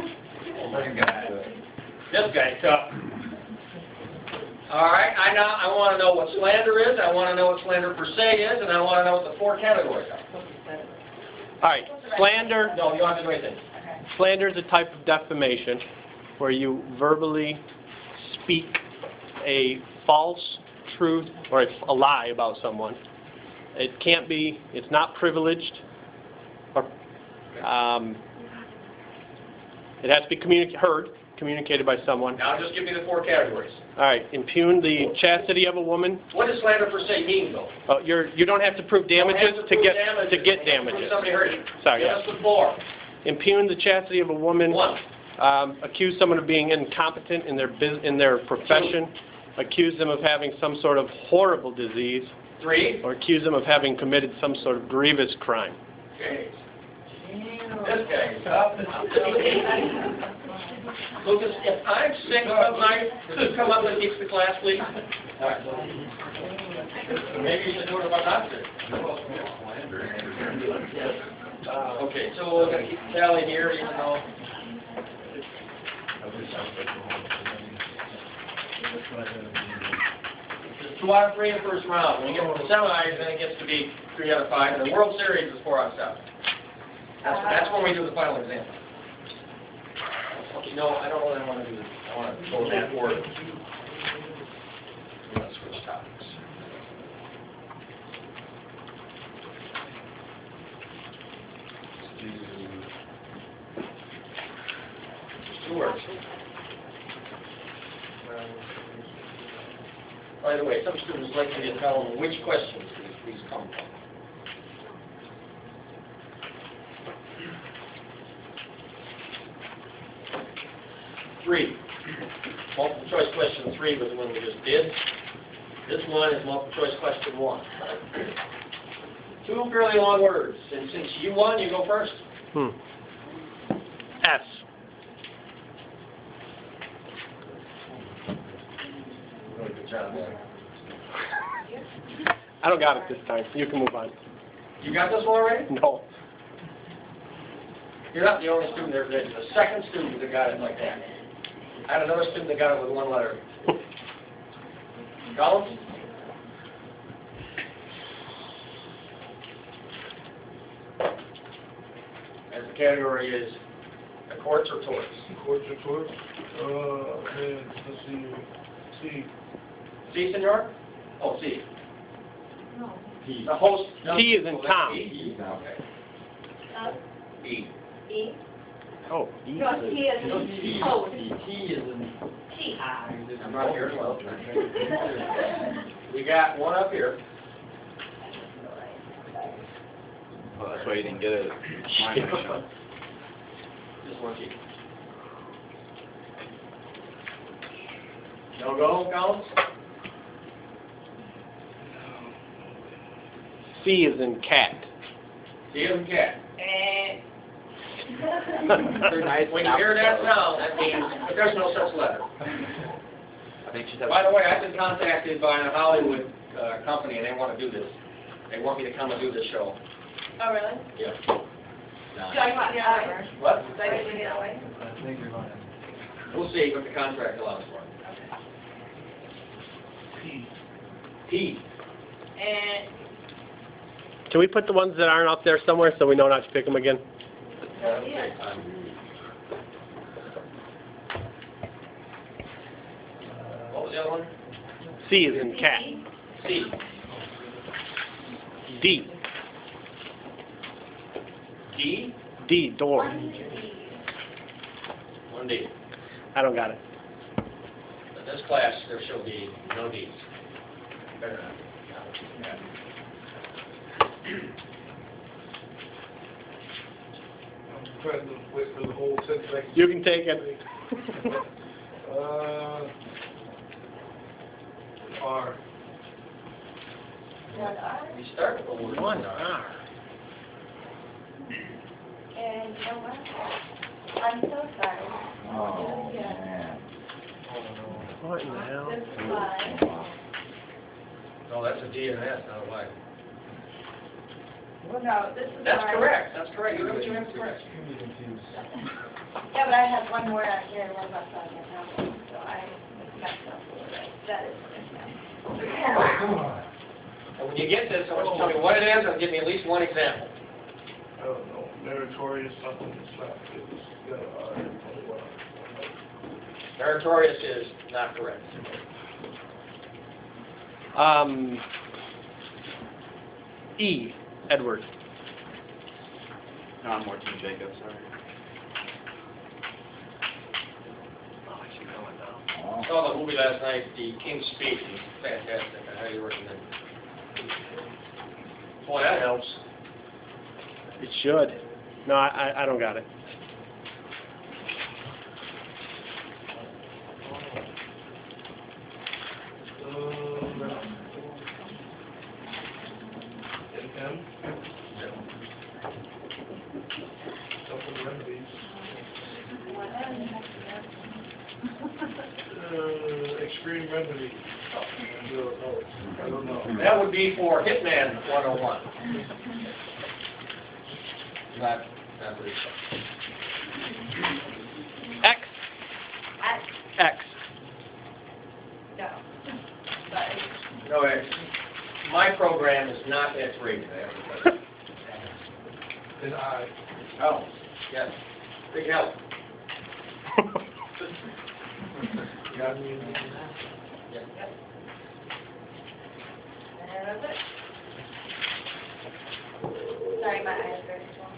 This guy's tough. All right, I want to know what slander is, I want to know what slander per se is, and I want to know what the 4 categories are. All right, slander. No, you don't have to do anything. Slander is a type of defamation where you verbally speak a false truth or a lie about someone. It can't be, it's not privileged, or it has to be communicated by someone. Now just give me the 4 categories. All right, impugn the chastity of a woman. What does slander per se mean, though? You don't have to prove damages You don't have to prove get damages. to get You have to prove damages. Somebody hurt you. Sorry, Give yeah. us the 4. Impugn the chastity of a woman. 1. Accuse someone of being incompetent in their profession. Accuse them of having some sort of horrible disease. 3. Or accuse them of having committed some sort of grievous crime. Okay. This guy's tough. Lucas, if I'm sick some night, could you come up and teach the class, please? All right. Maybe you should do it if I'm not sick. Okay, so we're going to keep the tally here, even though... 2 out of 3 in the first round. When you get to the semis, then it gets to be 3 out of 5. And the World Series is 4 out of 7. That's when we do the final exam. You know, I don't really want to do this. I want to go that order. Let's switch topics. Just 2 words. By the way, some students like me to tell them which questions these come from. Three. Multiple choice question 3 was the one we just did. This one is multiple choice question 1. 2 fairly long words. And since you won, you go first. S. Really good job, man. I don't got it this time. You can move on. You got this one already? No. You're not the only student there today. You're the second student that got it like that. I had another student that got it with 1 letter. Collins? And the category is the courts or torts? Courts or torts? And let's see. C. C, senor? Oh, C. No. The host. T is in Tom. E. Okay. E. E? Oh, E. No, T is in code. T is in. T. I'm not here as well. We got one up here. Well, that's why you didn't get it. My mission. Just one T. No go, Collins? C is in cat. C is in cat. Nice. When you hear that sound, that means there's no such letter. I think she's. By the way, I've been contacted by a Hollywood company, and they want to do this. They want me to come and do this show. Oh, really? Yeah. Do I get it away? What? Do I get to get away? I think you're going to. We'll see what the contract allows for. P. Can we put the ones that aren't up there somewhere so we know not to pick them again? What was the other one? C is in cat. C. D. D? D, door. One D. I don't got it. In this class, there shall be no Ds. Better not. I'm trying to wait for the whole sentence. You can take it. R. We start with the word One R. R. And you know what? I'm so sorry. Oh, Yeah. man. What in the hell? This is fine. No, that's a D and an S, not a Y. Well, no, this is That's fine. correct. That's correct. You know what you have to correct. Yeah, but I had one word out here and one left on here now, so I messed up a little bit. That is And when you get this, I want you to tell me what it is and give me at least one example. I don't know, meritorious something, it's not, it's got an R. Meritorious is not correct. E, Edward. No, I'm more Team Jacob, sorry. Oh, I see going now. Oh. I saw the movie last night, The King's Speech. It's fantastic. I highly recommend it. Boy, that helps. It should. No, I don't got it. M. Something remedies. Extreme remedy. I don't know. That would be for Hitman 101. Not what it says. X. X. No. Sorry. No, my program is not X-rated. I have to tell you. And I. Oh, yes. Big help. Got me. Yeah. And that's it. Sorry, my eyes are very small.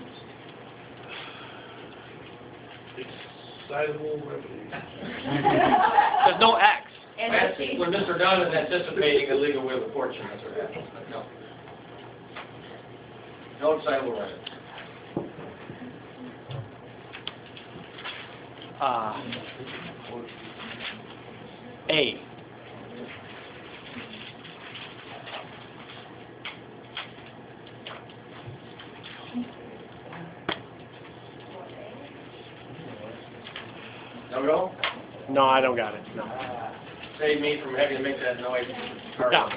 Excitable remedy. There's no X. And That's the T. when Mr. Dunn is anticipating a legal wheel of fortune, that's what happens. But no. No excitable remedy. A. No go? No, I don't got it. No. Save me from having to make that noise. No.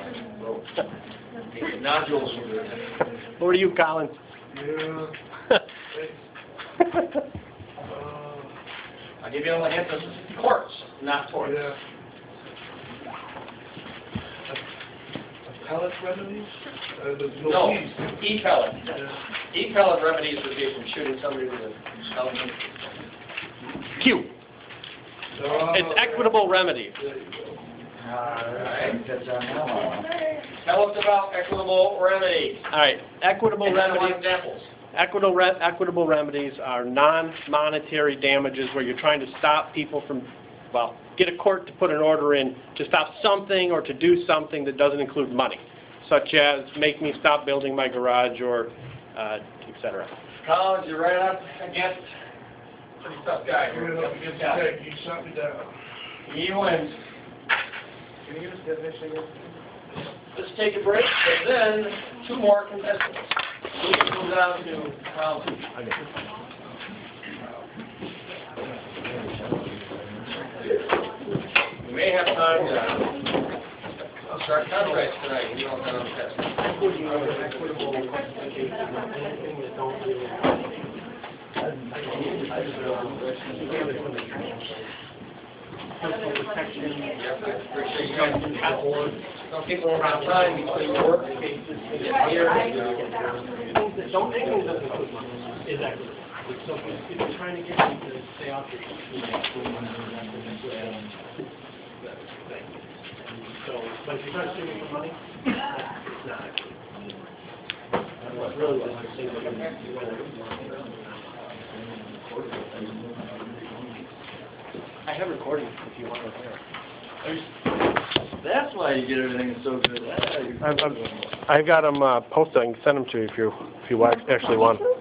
Nodules will do it. Over to you, Collins. Yeah. I'll give you a little hint. This is quartz, not torts. Yeah. Pellet remedies? There's No, no E's. E-pellet. Yeah. E-pellet remedies would be from shooting somebody with a pellet. Q. It's equitable remedy. There you go. Alright. Good job now. Tell us about equitable remedies. All right. Equitable And then one remedy. examples. Equitable remedies are non-monetary damages where you're trying to stop people from, well, get a court to put an order in to stop something or to do something that doesn't include money, such as make me stop building my garage or et cetera. Collins, you're right up against a pretty tough guy here. Right up against the tag, he shot me down. He wins. Can you use the definition again? Let's take a break, and then two more contestants. We can move down to Collins. We may have time to start contracts tonight. You don't have on the test. Some people don't have time between work cases and here. Don't make them doesn't include money. Exactly. So if you're trying to get them to stay off your so, but if you're trying to sue me for money, it's not. That's really what I'm saying. I have recordings if you want to hear. That's why you get everything so good. I've got them posted. I can send them to you if you actually want.